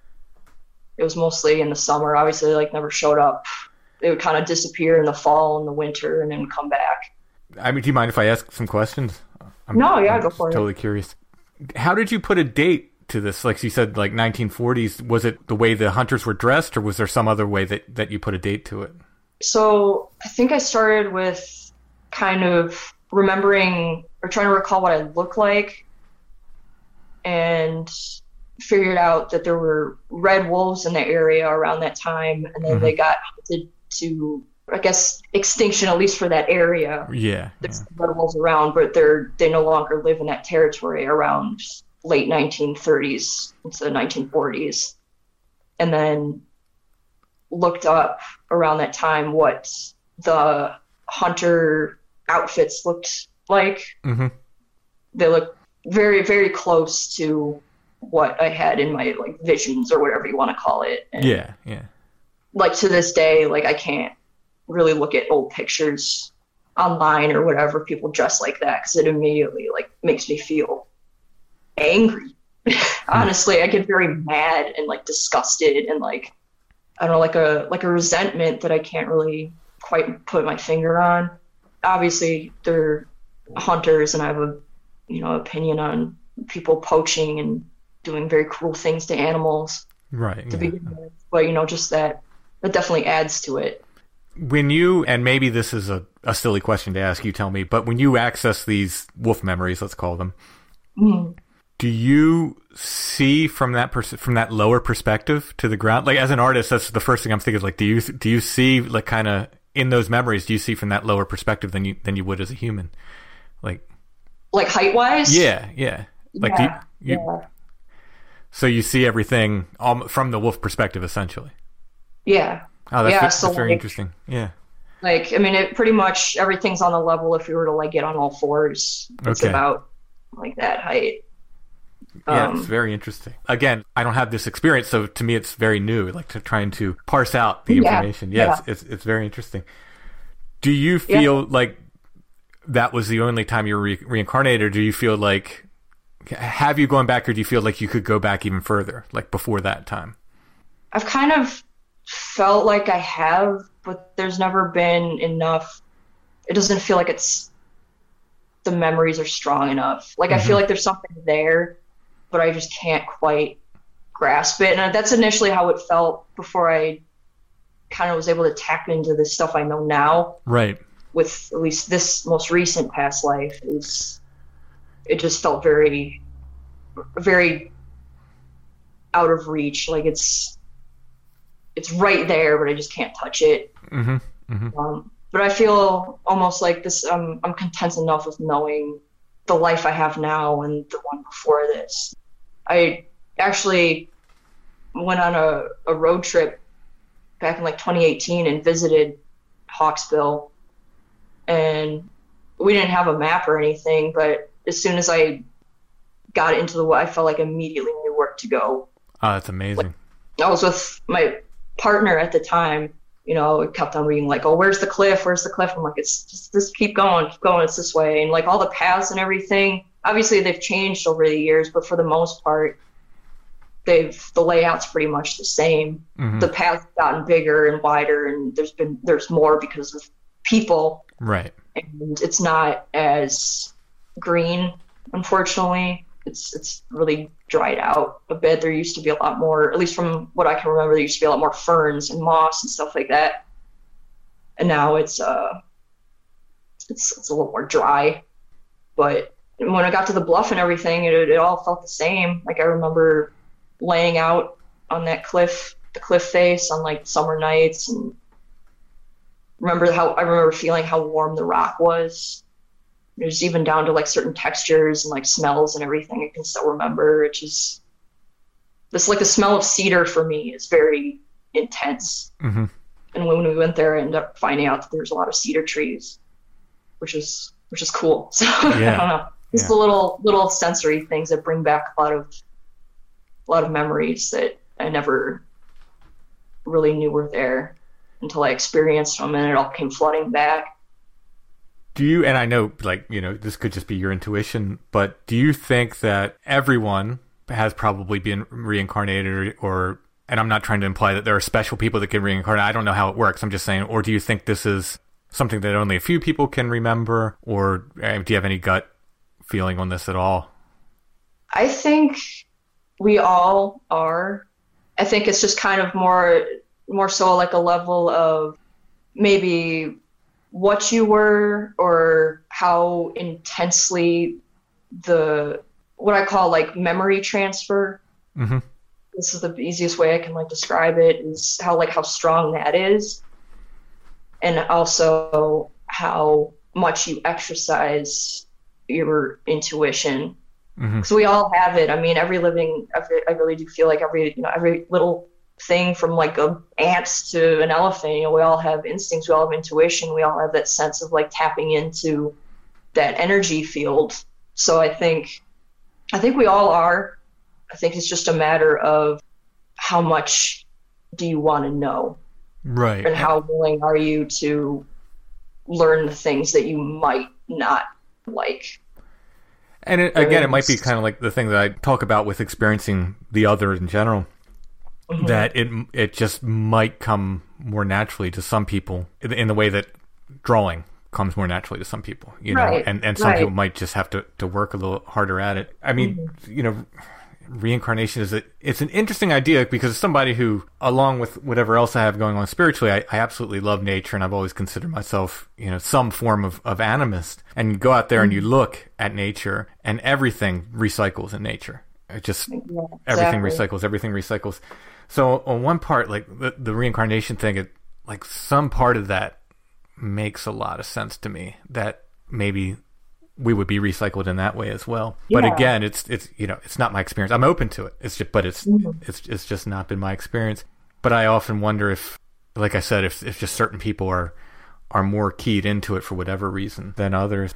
it was mostly in the summer. Obviously, they like never showed up. They would kind of disappear in the fall and the winter and then would come back. I mean, do you mind if I ask some questions? I'm, No, yeah, I'm go for it. Totally curious. How did you put a date to this? Like you said, like nineteen forties. Was it the way the hunters were dressed, or was there some other way that, that you put a date to it? So I think I started with kind of remembering or trying to recall what I looked like, and figured out that there were red wolves in the area around that time, and then Mhm. they got hunted to, I guess, extinction, at least for that area. Yeah. There's red wolves around, but they're they no longer live in that territory around late nineteen thirties into the nineteen forties. And then looked up around that time what the hunter outfits looked like. Mm-hmm. They look very, very close to what I had in my like visions or whatever you want to call it. And Yeah. Yeah. like to this day, like I can't really look at old pictures online or whatever people dress like that, because it immediately like makes me feel angry. Honestly, I get very mad and like disgusted and like, I don't know, like a like a resentment that I can't really quite put my finger on. Obviously, they're hunters, and I have a you know opinion on people poaching and doing very cruel things to animals Right. to yeah. begin with. But you know, just that that definitely adds to it. when you, and maybe this is a, a silly question to ask, you tell me, but when you access these wolf memories, let's call them, Mm. do you see from that pers- from that lower perspective to the ground? Like as an artist, that's the first thing I'm thinking is like, do you do you see like kind of in those memories? Do you see from that lower perspective than you than you would as a human? Like, Like height wise? yeah, yeah. Like do you, Yeah, you, yeah. so you see everything um, from the wolf perspective, essentially. Yeah. Oh, that's, Yeah, that's so, very like- interesting. Yeah. Like, I mean, it pretty much everything's on the level if we were to like get on all fours. It's Okay. about like that height. Yeah, Um, it's very interesting. Again, I don't have this experience, so to me, it's very new. Like to trying to parse out the Yeah, information. Yeah, yeah. It's, it's it's very interesting. Do you feel like that was the only time you were re- reincarnated, or do you feel like have you gone back, or do you feel like you could go back even further, like before that time? I've kind of felt like I have, but there's never been enough. It doesn't feel like it's the memories are strong enough. Like I feel like there's something there, but I just can't quite grasp it. And that's initially how it felt before I kind of was able to tap into the stuff I know now. Right. With at least this most recent past life, is it just felt very, very out of reach. Like it's it's right there, but I just can't touch it. Mm-hmm. Mm-hmm. Um, but I feel almost like this. Um, I'm content enough with knowing the life I have now and the one before this. I actually went on a, a road trip back in like twenty eighteen and visited Hawksbill, and we didn't have a map or anything, but as soon as I got into the I felt like I immediately knew where to go. Oh, that's amazing. I was with my partner at the time, you know, it kept on being like, oh, where's the cliff? Where's the cliff? I'm like, it's just, just keep going, keep going. It's this way. And like all the paths and everything, obviously they've changed over the years, but for the most part, they've, the layout's pretty much the same. Mhm. The path's gotten bigger and wider, and there's been, there's more because of people, Right. and it's not as green, unfortunately. It's it's really dried out a bit. There used to be a lot more, at least from what I can remember, there used to be a lot more ferns and moss and stuff like that. And now it's uh it's it's a little more dry. But when I got to the bluff and everything, it it all felt the same. Like I remember laying out on that cliff, the cliff face on like summer nights, and remember how I remember feeling how warm the rock was. There's even down to like certain textures and like smells and everything I can still remember. It's just this, like the smell of cedar for me is very intense. Mm-hmm. And when we went there, I ended up finding out that there's a lot of cedar trees, which is which is cool. So I Yeah. don't know, just Yeah. the little little sensory things that bring back a lot of a lot of memories that I never really knew were there until I experienced them, and it all came flooding back. Do you, and I know, like, you know, this could just be your intuition, but do you think that everyone has probably been reincarnated or, or, and I'm not trying to imply that there are special people that can reincarnate. I don't know how it works. I'm just saying, or do you think this is something that only a few people can remember, or uh, do you have any gut feeling on this at all? I think we all are. I think it's just kind of more, more so like a level of maybe what you were, or how intensely the, what I call like memory transfer. Mm-hmm. This is the easiest way I can like describe it, is how like how strong that is. And also how much you exercise your intuition. Mm-hmm. Because we all have it. I mean, every living, every, I really do feel like every, you know, every little thing from like a ants to an elephant, you know, we all have instincts, we all have intuition, we all have that sense of like tapping into that energy field. So I think, I think we all are. I think it's just a matter of how much do you want to know, Right. and how willing are you to learn the things that you might not like. And it, again, it might be kind of like the thing that I talk about with experiencing the other in general, Mhm. that it it just might come more naturally to some people in, in the way that drawing comes more naturally to some people, you know, Right, and, and some right. people might just have to, to work a little harder at it. I mean, Mm-hmm. you know, reincarnation is a, it's an interesting idea because as somebody who, along with whatever else I have going on spiritually, I, I absolutely love nature, and I've always considered myself, you know, some form of, of animist. And you go out there and you look at nature, and everything recycles in nature. It just, Yeah, everything exactly. recycles, everything recycles. So on one part, like the, the reincarnation thing, it, like some part of that makes a lot of sense to me, that maybe we would be recycled in that way as well. But Yeah. again, it's it's you know, it's not my experience. I'm open to it. It's just, but it's Mhm. it's it's just not been my experience. But I often wonder if, like I said, if if just certain people are are more keyed into it for whatever reason than others.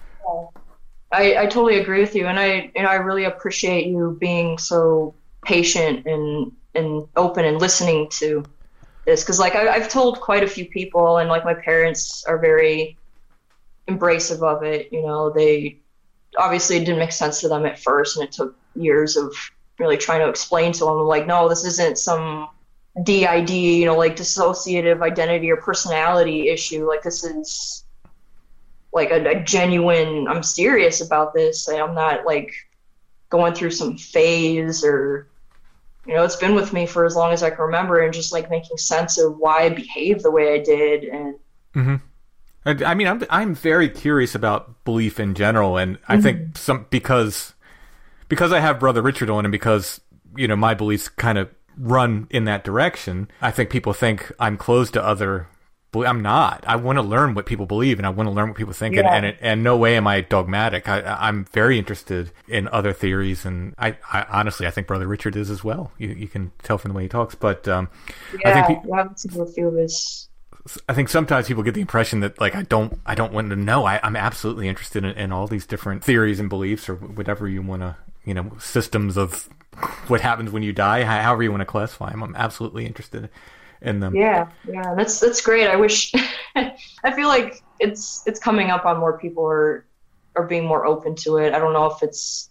I, I totally agree with you, and I and I really appreciate you being so patient and and open and listening to this, because like I, I've told quite a few people, and like my parents are very embracive of it. You know, they obviously it didn't make sense to them at first, and it took years of really trying to explain to them, like, no, this isn't some D I D, you know, like dissociative identity or personality issue. Like, this is like a, a genuine, I'm serious about this. And I'm not like going through some phase, or, you know, it's been with me for as long as I can remember, and just like making sense of why I behaved the way I did. And Mm-hmm. I I mean, I'm I'm very curious about belief in general, and I think some because because I have Brother Richard on, and because, you know, my beliefs kind of run in that direction. I think people think I'm closed to other. I'm not. I want to learn what people believe, and I want to learn what people think, and Yeah. and, it, and no way am I dogmatic. I, I'm very interested in other theories, and I, I honestly I think Brother Richard is as well. You you can tell from the way he talks, but um, yeah, I think. He, you haven't seen a few of his. I think sometimes people get the impression that, like, I don't, I don't want to know. I, I'm absolutely interested in, in all these different theories and beliefs, or whatever you want to, you know, systems of what happens when you die, however you want to classify them. I'm absolutely interested in them. Yeah, yeah, that's that's great. I wish. I feel like it's it's coming up on more people are are being more open to it. I don't know if it's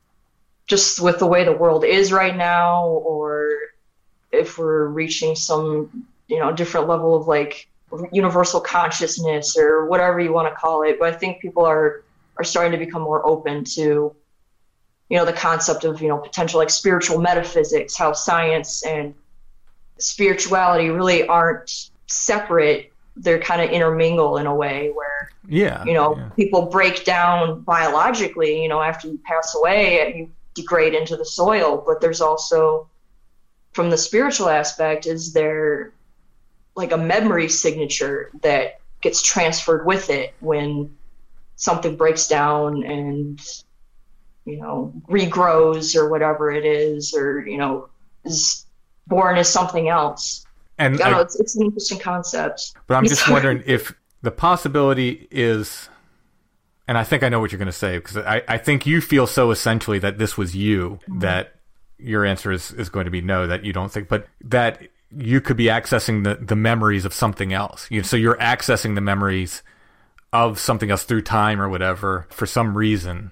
just with the way the world is right now, or if we're reaching some, you know, different level of like universal consciousness or whatever you want to call it. But I think people are are starting to become more open to, you know, the concept of, you know, potential like spiritual metaphysics, how science and spirituality really aren't separate. They're kind of intermingle in a way where, Yeah. you know, yeah. people break down biologically, you know, after you pass away, you degrade into the soil. But there's also, from the spiritual aspect, is there like a memory signature that gets transferred with it when something breaks down and, you know, regrows or whatever it is, or, you know, is born as something else. And I don't I- know, it's, it's an interesting concept. But I'm just Sorry. wondering if the possibility is, and I think I know what you're going to say, because I, I think you feel so essentially that this was you, that your answer is, is going to be no, that you don't think, but that you could be accessing the, the memories of something else. You, so you're accessing the memories of something else through time or whatever for some reason,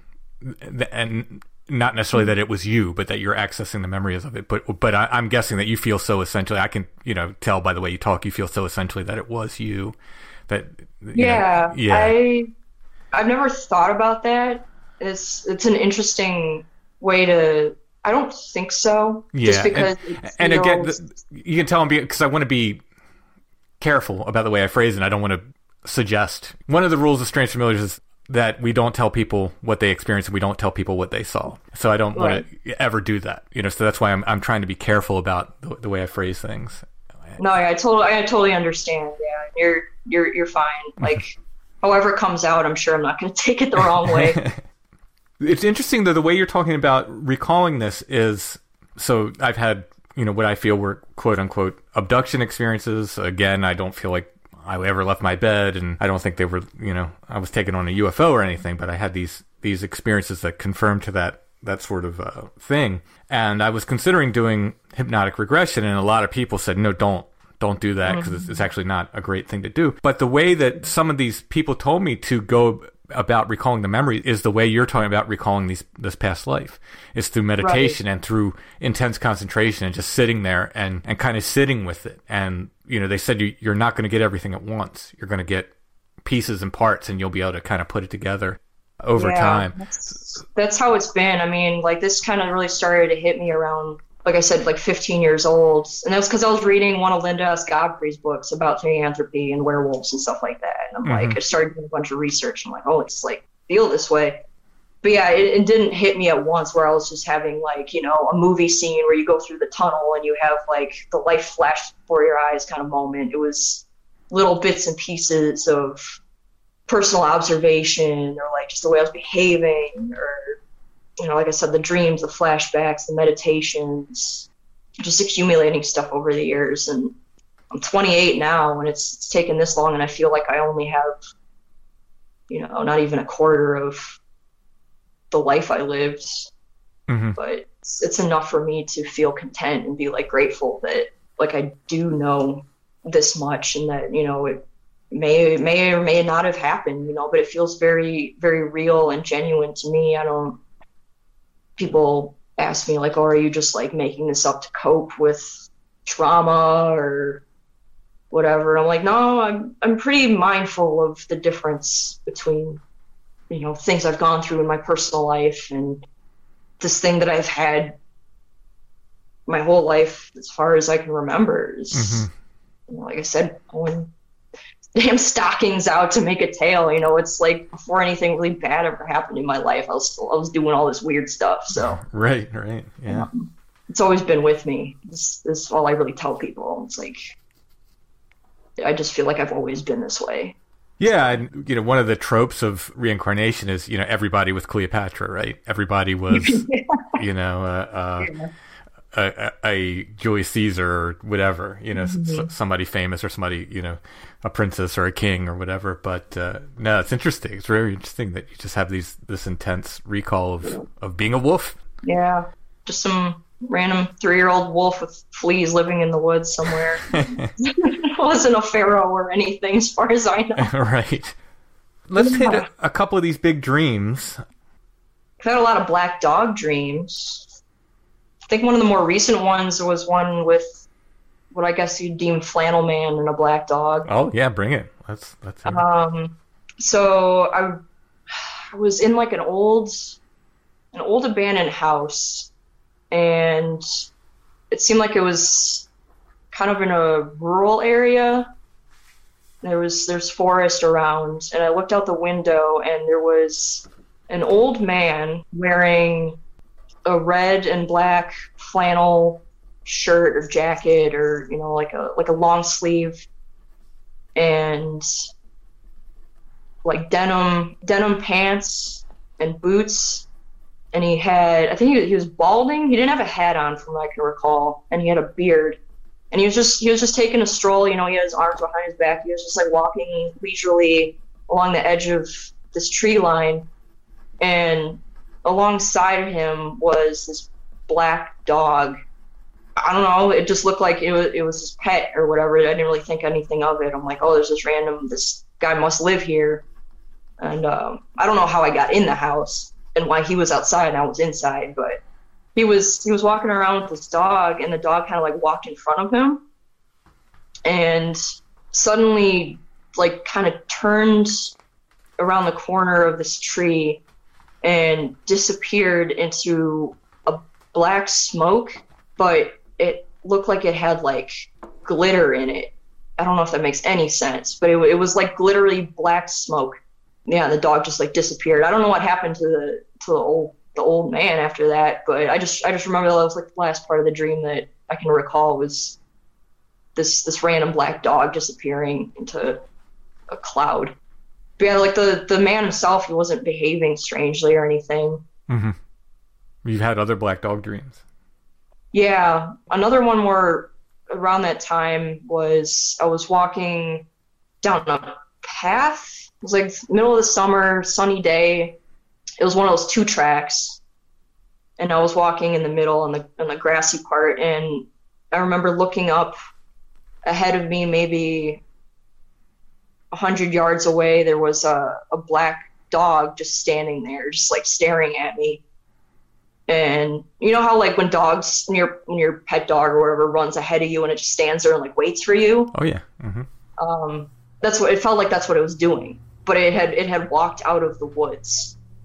and not necessarily that it was you, but that you're accessing the memories of it. But but I, I'm guessing that you feel so essentially. I can, you know, tell by the way you talk, you feel so essentially that it was you. That you Yeah, know, yeah. I I've never thought about that. It's it's an interesting way to. I don't think so. Yeah, Just because. and, it and again, feels- the, you can tell me because I want to be careful about the way I phrase it. I don't want to suggest. One of the rules of Strange Familiars is that we don't tell people what they experienced, and we don't tell people what they saw. So I don't want to ever do that. You know, so that's why I'm I'm trying to be careful about the, the way I phrase things. No, yeah, I totally, I totally understand. Yeah, you're, you're, you're fine. Like, however it comes out, I'm sure I'm not going to take it the wrong way. It's interesting though, the way you're talking about recalling this is, so I've had, you know, what I feel were quote unquote abduction experiences. Again, I don't feel like I ever left my bed, and I don't think they were, you know, I was taken on a U F O or anything, but I had these, these experiences that confirmed to that, that sort of uh, thing. And I was considering doing hypnotic regression, and a lot of people said, no, don't, don't do that, because it's, it's actually not a great thing to do. But the way that some of these people told me to go about recalling the memory is the way you're talking about recalling these this past life. It's through meditation and through intense concentration and just sitting there and, and kind of sitting with it. And, you know, they said you, you're not going to get everything at once. You're going to get pieces and parts, and you'll be able to kind of put it together. over Yeah, time. That's, that's how it's been. I mean, like this kind of really started to hit me around, like I said, like fifteen years old. And that was because I was reading one of Linda S. Godfrey's books about theanthropy and werewolves and stuff like that. And I'm Mhm. like, I started doing a bunch of research. I'm like, oh, it's like, feel this way. But yeah, it, it didn't hit me at once where I was just having like, you know, a movie scene where you go through the tunnel and you have like the life flash before your eyes kind of moment. It was little bits and pieces of personal observation or like just the way I was behaving or, you know, like I said, the dreams, the flashbacks, the meditations, just accumulating stuff over the years. And I'm twenty-eight now and it's, it's taken this long and I feel like I only have, you know, not even a quarter of the life I lived, Mhm. but it's, it's enough for me to feel content and be like grateful that like I do know this much and that, you know, it may, may or may not have happened, you know, but it feels very, very real and genuine to me. I don't, people ask me like, oh, are you just like making this up to cope with trauma or whatever? I'm like, no, I'm, I'm pretty mindful of the difference between, you know, things I've gone through in my personal life and this thing that I've had my whole life as far as I can remember is, Mhm. you know, like I said, pulling damn stockings out to make a tail. You know, it's like before anything really bad ever happened in my life, I was still, I was doing all this weird stuff. So Right, right. Yeah. it's always been with me. This, this is all I really tell people. It's like, I just feel like I've always been this way. Yeah, and you know, one of the tropes of reincarnation is, you know, everybody with Cleopatra, right? Everybody was, you know, uh, uh, Yeah. a, a, a Julius Caesar or whatever, you know, s- Mhm. s- somebody famous or somebody, you know, a princess or a king or whatever. But uh, no, it's interesting. It's very interesting that you just have these this intense recall of, of being a wolf. Yeah, just some random three-year-old wolf with fleas living in the woods somewhere. It wasn't a pharaoh or anything, as far as I know. Right. Let's hit Yeah. a, a couple of these big dreams. I've had a lot of black dog dreams. I think one of the more recent ones was one with what I guess you'd deem flannel man and a black dog. Oh yeah, bring it. Let's let's. hear it. Um, so I, I was in like an old, an old abandoned house, and it seemed like it was kind of in a rural area. There was there's forest around, and I looked out the window, and there was an old man wearing a red and black flannel shirt or jacket, or you know, like a like a long sleeve, and like denim denim pants and boots. And he had, I think he, he was balding. He didn't have a hat on, from what I can recall, and he had a beard. And he was just he was just taking a stroll. You know, he had his arms behind his back. He was just like walking leisurely along the edge of this tree line, and alongside of him was this black dog. I don't know. It just looked like it was it was his pet or whatever. I didn't really think anything of it. I'm like, oh, there's this random. This guy must live here, and um, I don't know how I got in the house and why he was outside and I was inside, but he was he was walking around with this dog, and the dog kind of like walked in front of him, and suddenly like kind of turned around the corner of this tree and disappeared into a black smoke, but it looked like it had like glitter in it. I don't know if that makes any sense, but it, it was like glittery black smoke. Yeah, the dog just like disappeared. I don't know what happened to the to the old the old man after that, but I just I just remember that was like the last part of the dream that I can recall was this this random black dog disappearing into a cloud. But yeah, like the the man himself, he wasn't behaving strangely or anything. Mm-hmm. You've had other black dog dreams. Yeah, another one where around that time was I was walking down a path. It was like middle of the summer, sunny day. It was one of those two tracks, and I was walking in the middle on the on the grassy part, and I remember looking up ahead of me, maybe a hundred yards away. There was a, a black dog just standing there, just like staring at me. And you know how like when dogs, when your when your pet dog or whatever runs ahead of you and it just stands there and like waits for you. Oh yeah. Mm-hmm. Um, that's what it felt like. That's what it was doing. But it had it had walked out of the woods,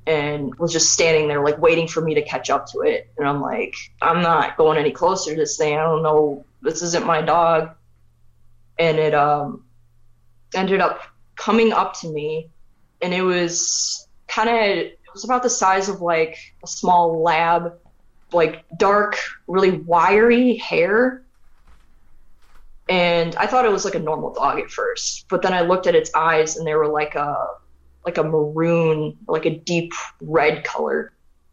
and was just standing there like waiting for me to catch up to it. And I'm like, I'm not going any closer to this thing. I don't know. This isn't my dog. And it um, ended up coming up to me, and it was kind of, it was about the size of like a small lab, like dark, really wiry hair. And I thought it was like a normal dog at first, but then I looked at its eyes and they were like a, like a maroon, like a deep red color.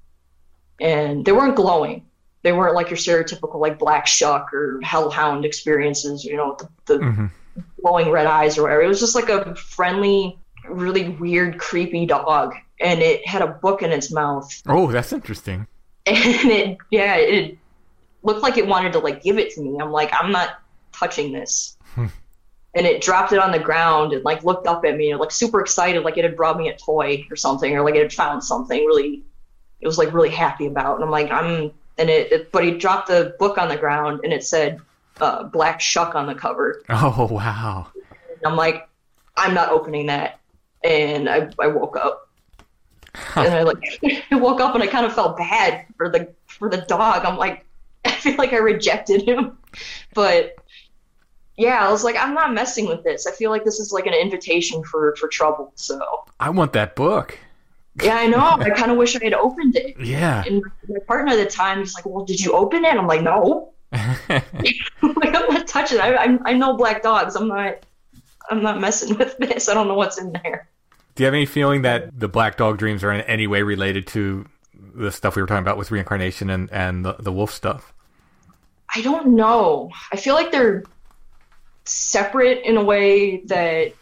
And they weren't glowing. They weren't like your stereotypical like black shuck or hellhound experiences, you know, the, the mm-hmm. glowing red eyes or whatever. It was just like a friendly, really weird, creepy dog. And it had a book in its mouth. Oh, that's interesting. And it, yeah, it looked like it wanted to like give it to me. I'm like, I'm not touching this. And it dropped it on the ground and like looked up at me and like super excited, like it had brought me a toy or something, or like it had found something really, it was like really happy about. And I'm like, I'm, and it, it but he dropped the book on the ground and it said uh, Black Shuck on the cover. Oh, wow. And I'm like, I'm not opening that. And I, I woke up. Huh. And I like I woke up and I kind of felt bad for the for the dog. I'm like, I feel like I rejected him. But yeah, I was like, I'm not messing with this. I feel like this is like an invitation for, for trouble. So I want that book. Yeah, I know. I kind of wish I had opened it. Yeah. And my partner at the time, he's like, well, did you open it? I'm like, no. Like, I'm not touching it. I, I, I know black dogs. I'm not, I'm not messing with this. I don't know what's in there. Do you have any feeling that the black dog dreams are in any way related to the stuff we were talking about with reincarnation and, and the, the wolf stuff? I don't know. I feel like they're separate in a way that,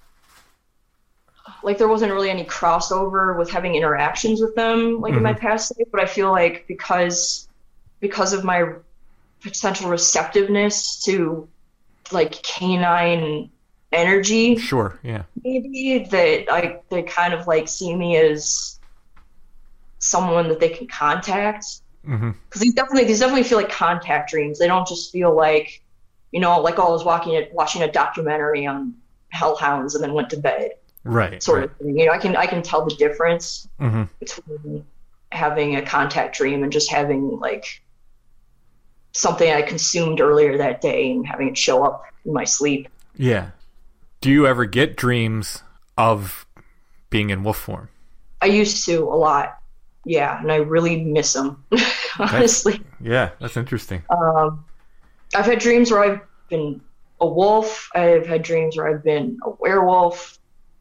like, there wasn't really any crossover with having interactions with them, like, mm-hmm. in my past life. But I feel like because because of my potential receptiveness to, like, canine energy, sure, yeah, maybe that I they kind of like see me as someone that they can contact. Because mm-hmm. these definitely these definitely feel like contact dreams. They don't just feel like, you know, like, oh, I was walking a, watching a documentary on hellhounds and then went to bed. Right. Sort right. of thing. You know, I can I can tell the difference mm-hmm. between having a contact dream and just having like something I consumed earlier that day and having it show up in my sleep. Yeah. Do you ever get dreams of being in wolf form? I used to a lot. Yeah, and I really miss them, honestly. That's, yeah, that's interesting. Um, I've had dreams where I've been a wolf. I've had dreams where I've been a werewolf.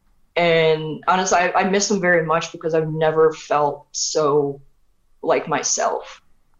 And honestly, I, I miss them very much because I've never felt so like myself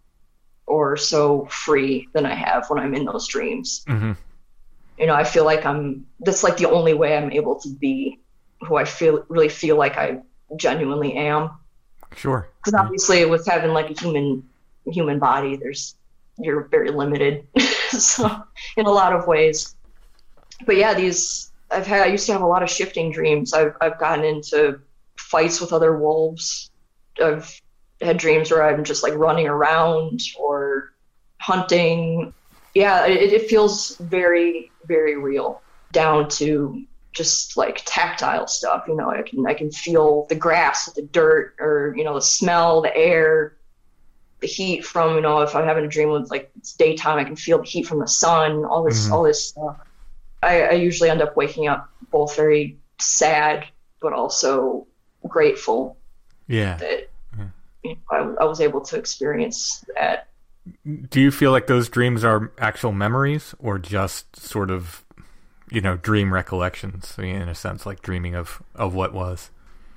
or so free than I have when I'm in those dreams. Mm-hmm. You know, I feel like I'm, that's like the only way I'm able to be who I feel really feel like I genuinely am. Sure. Because obviously yeah. with having like a human, human body, there's, you're very limited. So in a lot of ways, but yeah, these, I've had, I used to have a lot of shifting dreams. I've, I've gotten into fights with other wolves. I've had dreams where I'm just like running around or hunting. Yeah, it, it feels very, very real, down to just like tactile stuff. You know, I can, I can feel the grass, the dirt, or, you know, the smell, the air, the heat from, you know, if I'm having a dream with like it's daytime, I can feel the heat from the sun, all this, mm-hmm. all this stuff. I, I usually end up waking up both very sad, but also grateful. Yeah. That yeah. You know, I, I was able to experience that. Do you feel like those dreams are actual memories or just sort of, you know, dream recollections? I mean, in a sense, like dreaming of, of what was.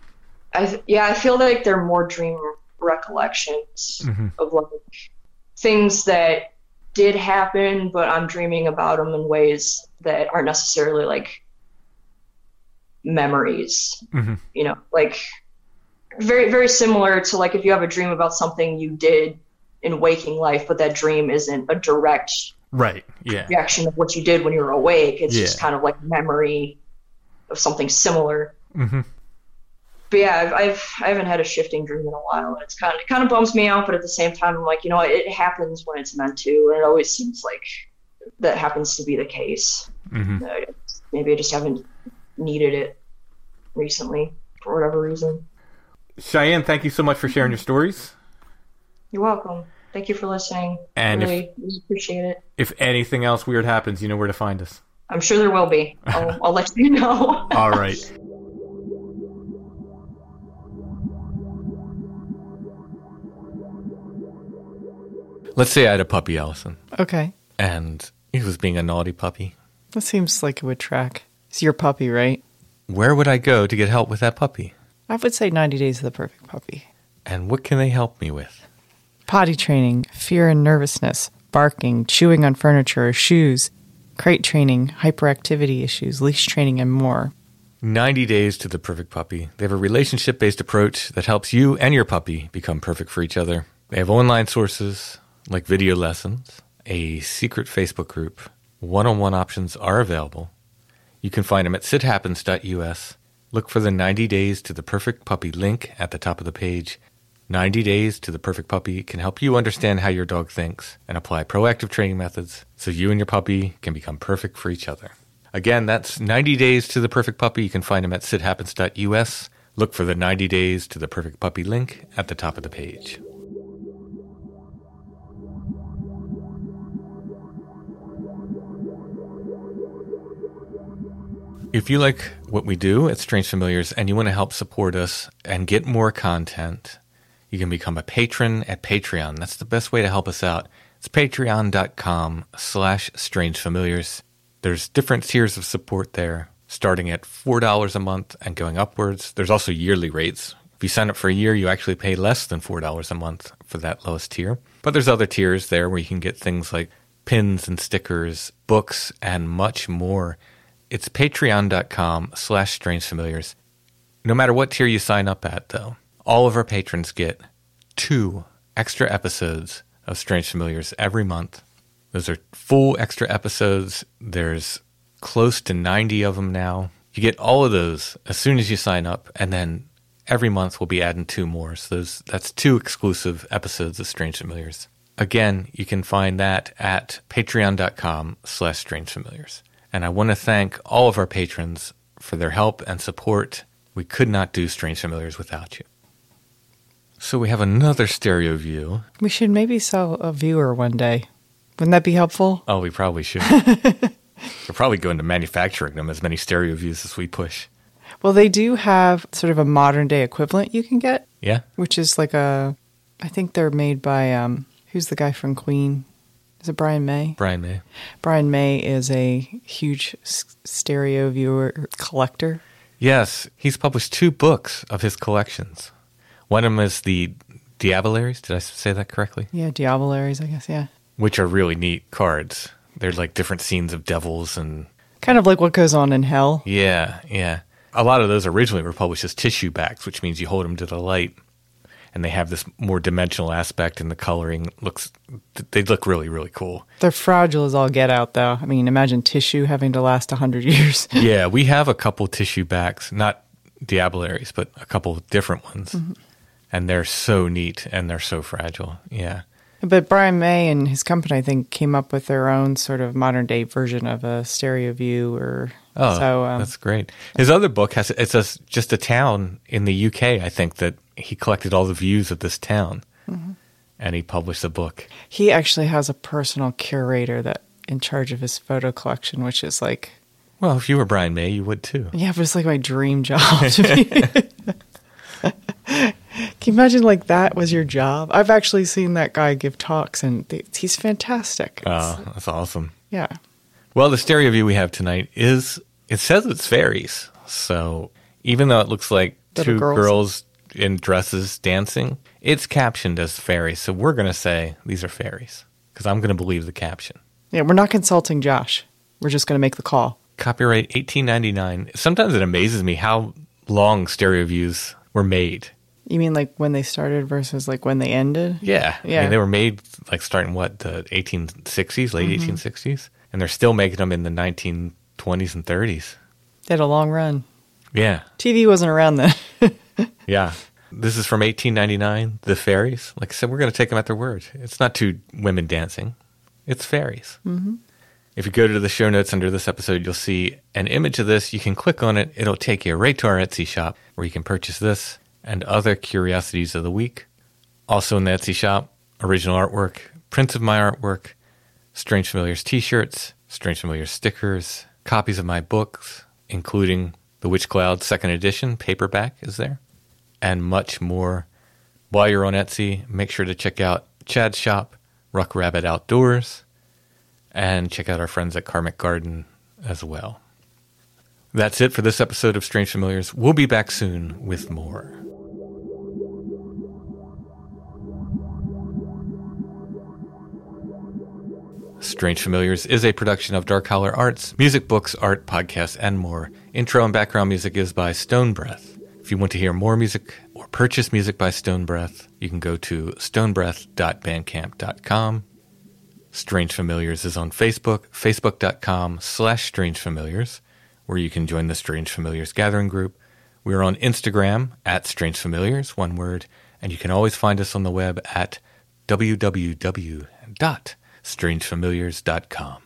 I yeah, I feel like they're more dream recollections mm-hmm. of like things that did happen, but I'm dreaming about them in ways that aren't necessarily like memories. Mm-hmm. You know, like very, very similar to like if you have a dream about something you did in waking life, but that dream isn't a direct right, yeah, reaction of what you did when you were awake. It's yeah. just kind of like memory of something similar. Mm-hmm. But yeah, I've, I've I haven't had a shifting dream in a while, and it's kind of it kind of bums me out. But at the same time, I'm like, you know, it happens when it's meant to, and it always seems like that happens to be the case. Mm-hmm. Uh, maybe I just haven't needed it recently for whatever reason. Cheyenne, thank you so much for sharing your stories. You're welcome. Thank you for listening. And really, if- really appreciate it. If anything else weird happens, you know where to find us. I'm sure there will be. I'll, I'll let you know. All right. Let's say I had a puppy, Allison, Okay. and he was being a naughty puppy. That seems like it would track. It's your puppy, right? Where would I go to get help with that puppy? I would say ninety Days of the Perfect Puppy. And what can they help me with? Potty training, fear and nervousness, barking, chewing on furniture or shoes, crate training, hyperactivity issues, leash training, and more. ninety Days to the Perfect Puppy. They have a relationship-based approach that helps you and your puppy become perfect for each other. They have online sources like video lessons, a secret Facebook group. One-on-one options are available. You can find them at sit happens dot U S. Look for the ninety Days to the Perfect Puppy link at the top of the page. ninety Days to the Perfect Puppy can help you understand how your dog thinks and apply proactive training methods so you and your puppy can become perfect for each other. Again, that's ninety Days to the Perfect Puppy. You can find them at sit happens dot U S. Look for the ninety Days to the Perfect Puppy link at the top of the page. If you like what we do at Strange Familiars and you want to help support us and get more content, you can become a patron at Patreon. That's the best way to help us out. It's patreon.com slash Strange Familiars. There's different tiers of support there, starting at four dollars a month and going upwards. There's also yearly rates. If you sign up for a year, you actually pay less than four dollars a month for that lowest tier. But there's other tiers there where you can get things like pins and stickers, books, and much more. It's patreon.com slash Strange Familiars. No matter what tier you sign up at, though, all of our patrons get two extra episodes of Strange Familiars every month. Those are full extra episodes. There's close to ninety of them now. You get all of those as soon as you sign up, and then every month we'll be adding two more. So those, that's two exclusive episodes of Strange Familiars. Again, you can find that at patreon.com slash Strange Familiars. And I want to thank all of our patrons for their help and support. We could not do Strange Familiars without you. So we have another stereo view. We should maybe sell a viewer one day. Wouldn't that be helpful? Oh, we probably should. We're probably going to manufacturing them as many stereo views as we push. Well, they do have sort of a modern day equivalent you can get, Yeah? which is like a, I think they're made by, um, who's the guy from Queen? Is it Brian May? Brian May. Brian May is a huge s- stereo viewer collector. Yes, he's published two books of his collections. One of them is the Diabolaries. Did I say that correctly? Yeah, Diabolaries, I guess, yeah. Which are really neat cards. They're like different scenes of devils and... Kind of like what goes on in hell. Yeah, yeah. A lot of those originally were published as tissue backs, which means you hold them to the light. And they have this more dimensional aspect, and the coloring looks... They look really, really cool. They're fragile as all get out, though. I mean, imagine tissue having to last one hundred years. Yeah, we have a couple tissue backs. Not Diabolaries, but a couple different ones. Mm-hmm. And they're so neat, and they're so fragile. Yeah. But Brian May and his company, I think, came up with their own sort of modern-day version of a stereo view. Or Oh, so, um, that's great. His other book has it's a, just a town in the U K, I think, that he collected all the views of this town, mm-hmm. and he published a book. He actually has a personal curator that in charge of his photo collection, which is like... Well, if you were Brian May, you would too. Yeah, but it's like my dream job to be... Can you imagine like that was your job? I've actually seen that guy give talks, and they, he's fantastic. Oh, that's awesome. Yeah. Well, the stereo view we have tonight is, it says it's fairies. So even though it looks like Little two girls. girls in dresses dancing, it's captioned as fairies. So we're going to say these are fairies because I'm going to believe the caption. Yeah, we're not consulting Josh. We're just going to make the call. Copyright eighteen ninety-nine. Sometimes it amazes me how long stereo views were made. You mean like when they started versus like when they ended? Yeah. Yeah. I mean, they were made like starting what, the eighteen sixties, late Mm-hmm. eighteen sixties? And they're still making them in the nineteen twenties and thirties. They had a long run. Yeah. T V wasn't around then. Yeah. This is from eighteen ninety-nine, The Fairies. Like I said, we're going to take them at their word. It's not two women dancing. It's fairies. Mm-hmm. If you go to the show notes under this episode, you'll see an image of this. You can click on it. It'll take you right to our Etsy shop where you can purchase this and other curiosities of the week. Also in the Etsy shop, original artwork, prints of my artwork, Strange Familiars t-shirts, Strange Familiars stickers, copies of my books, including The Witch Cloud second edition paperback is there, and much more. While you're on Etsy, make sure to check out Chad's shop, Ruck Rabbit Outdoors, and check out our friends at Karmic Garden as well. That's it for this episode of Strange Familiars. We'll be back soon with more. Strange Familiars is a production of Dark Holler Arts, music, books, art, podcasts, and more. Intro and background music is by Stone Breath. If you want to hear more music or purchase music by Stone Breath, you can go to stone breath dot bandcamp dot com. Strange Familiars is on Facebook, facebook.com slash Strange Familiars, where you can join the Strange Familiars gathering group. We're on Instagram at Strange Familiars, one word, and you can always find us on the web at w w w dot strange familiars dot com.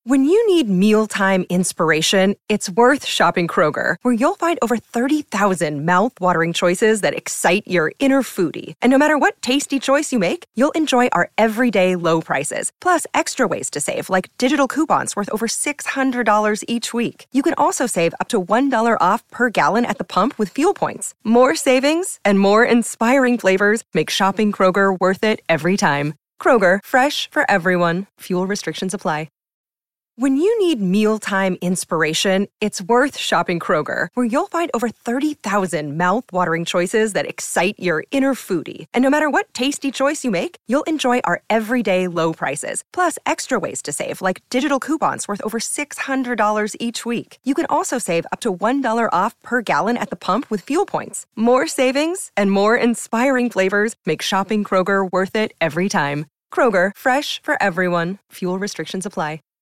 When you need mealtime inspiration, it's worth shopping Kroger, where you'll find over thirty thousand mouth-watering choices that excite your inner foodie. And no matter what tasty choice you make, you'll enjoy our everyday low prices, plus extra ways to save, like digital coupons worth over six hundred dollars each week. You can also save up to one dollar off per gallon at the pump with fuel points. More savings and more inspiring flavors make shopping Kroger worth it every time. Kroger, fresh for everyone. Fuel restrictions apply. When you need mealtime inspiration, it's worth shopping Kroger, where you'll find over thirty thousand mouth-watering choices that excite your inner foodie. And no matter what tasty choice you make, you'll enjoy our everyday low prices, plus extra ways to save, like digital coupons worth over six hundred dollars each week. You can also save up to one dollar off per gallon at the pump with fuel points. More savings and more inspiring flavors make shopping Kroger worth it every time. Kroger, fresh for everyone. Fuel restrictions apply.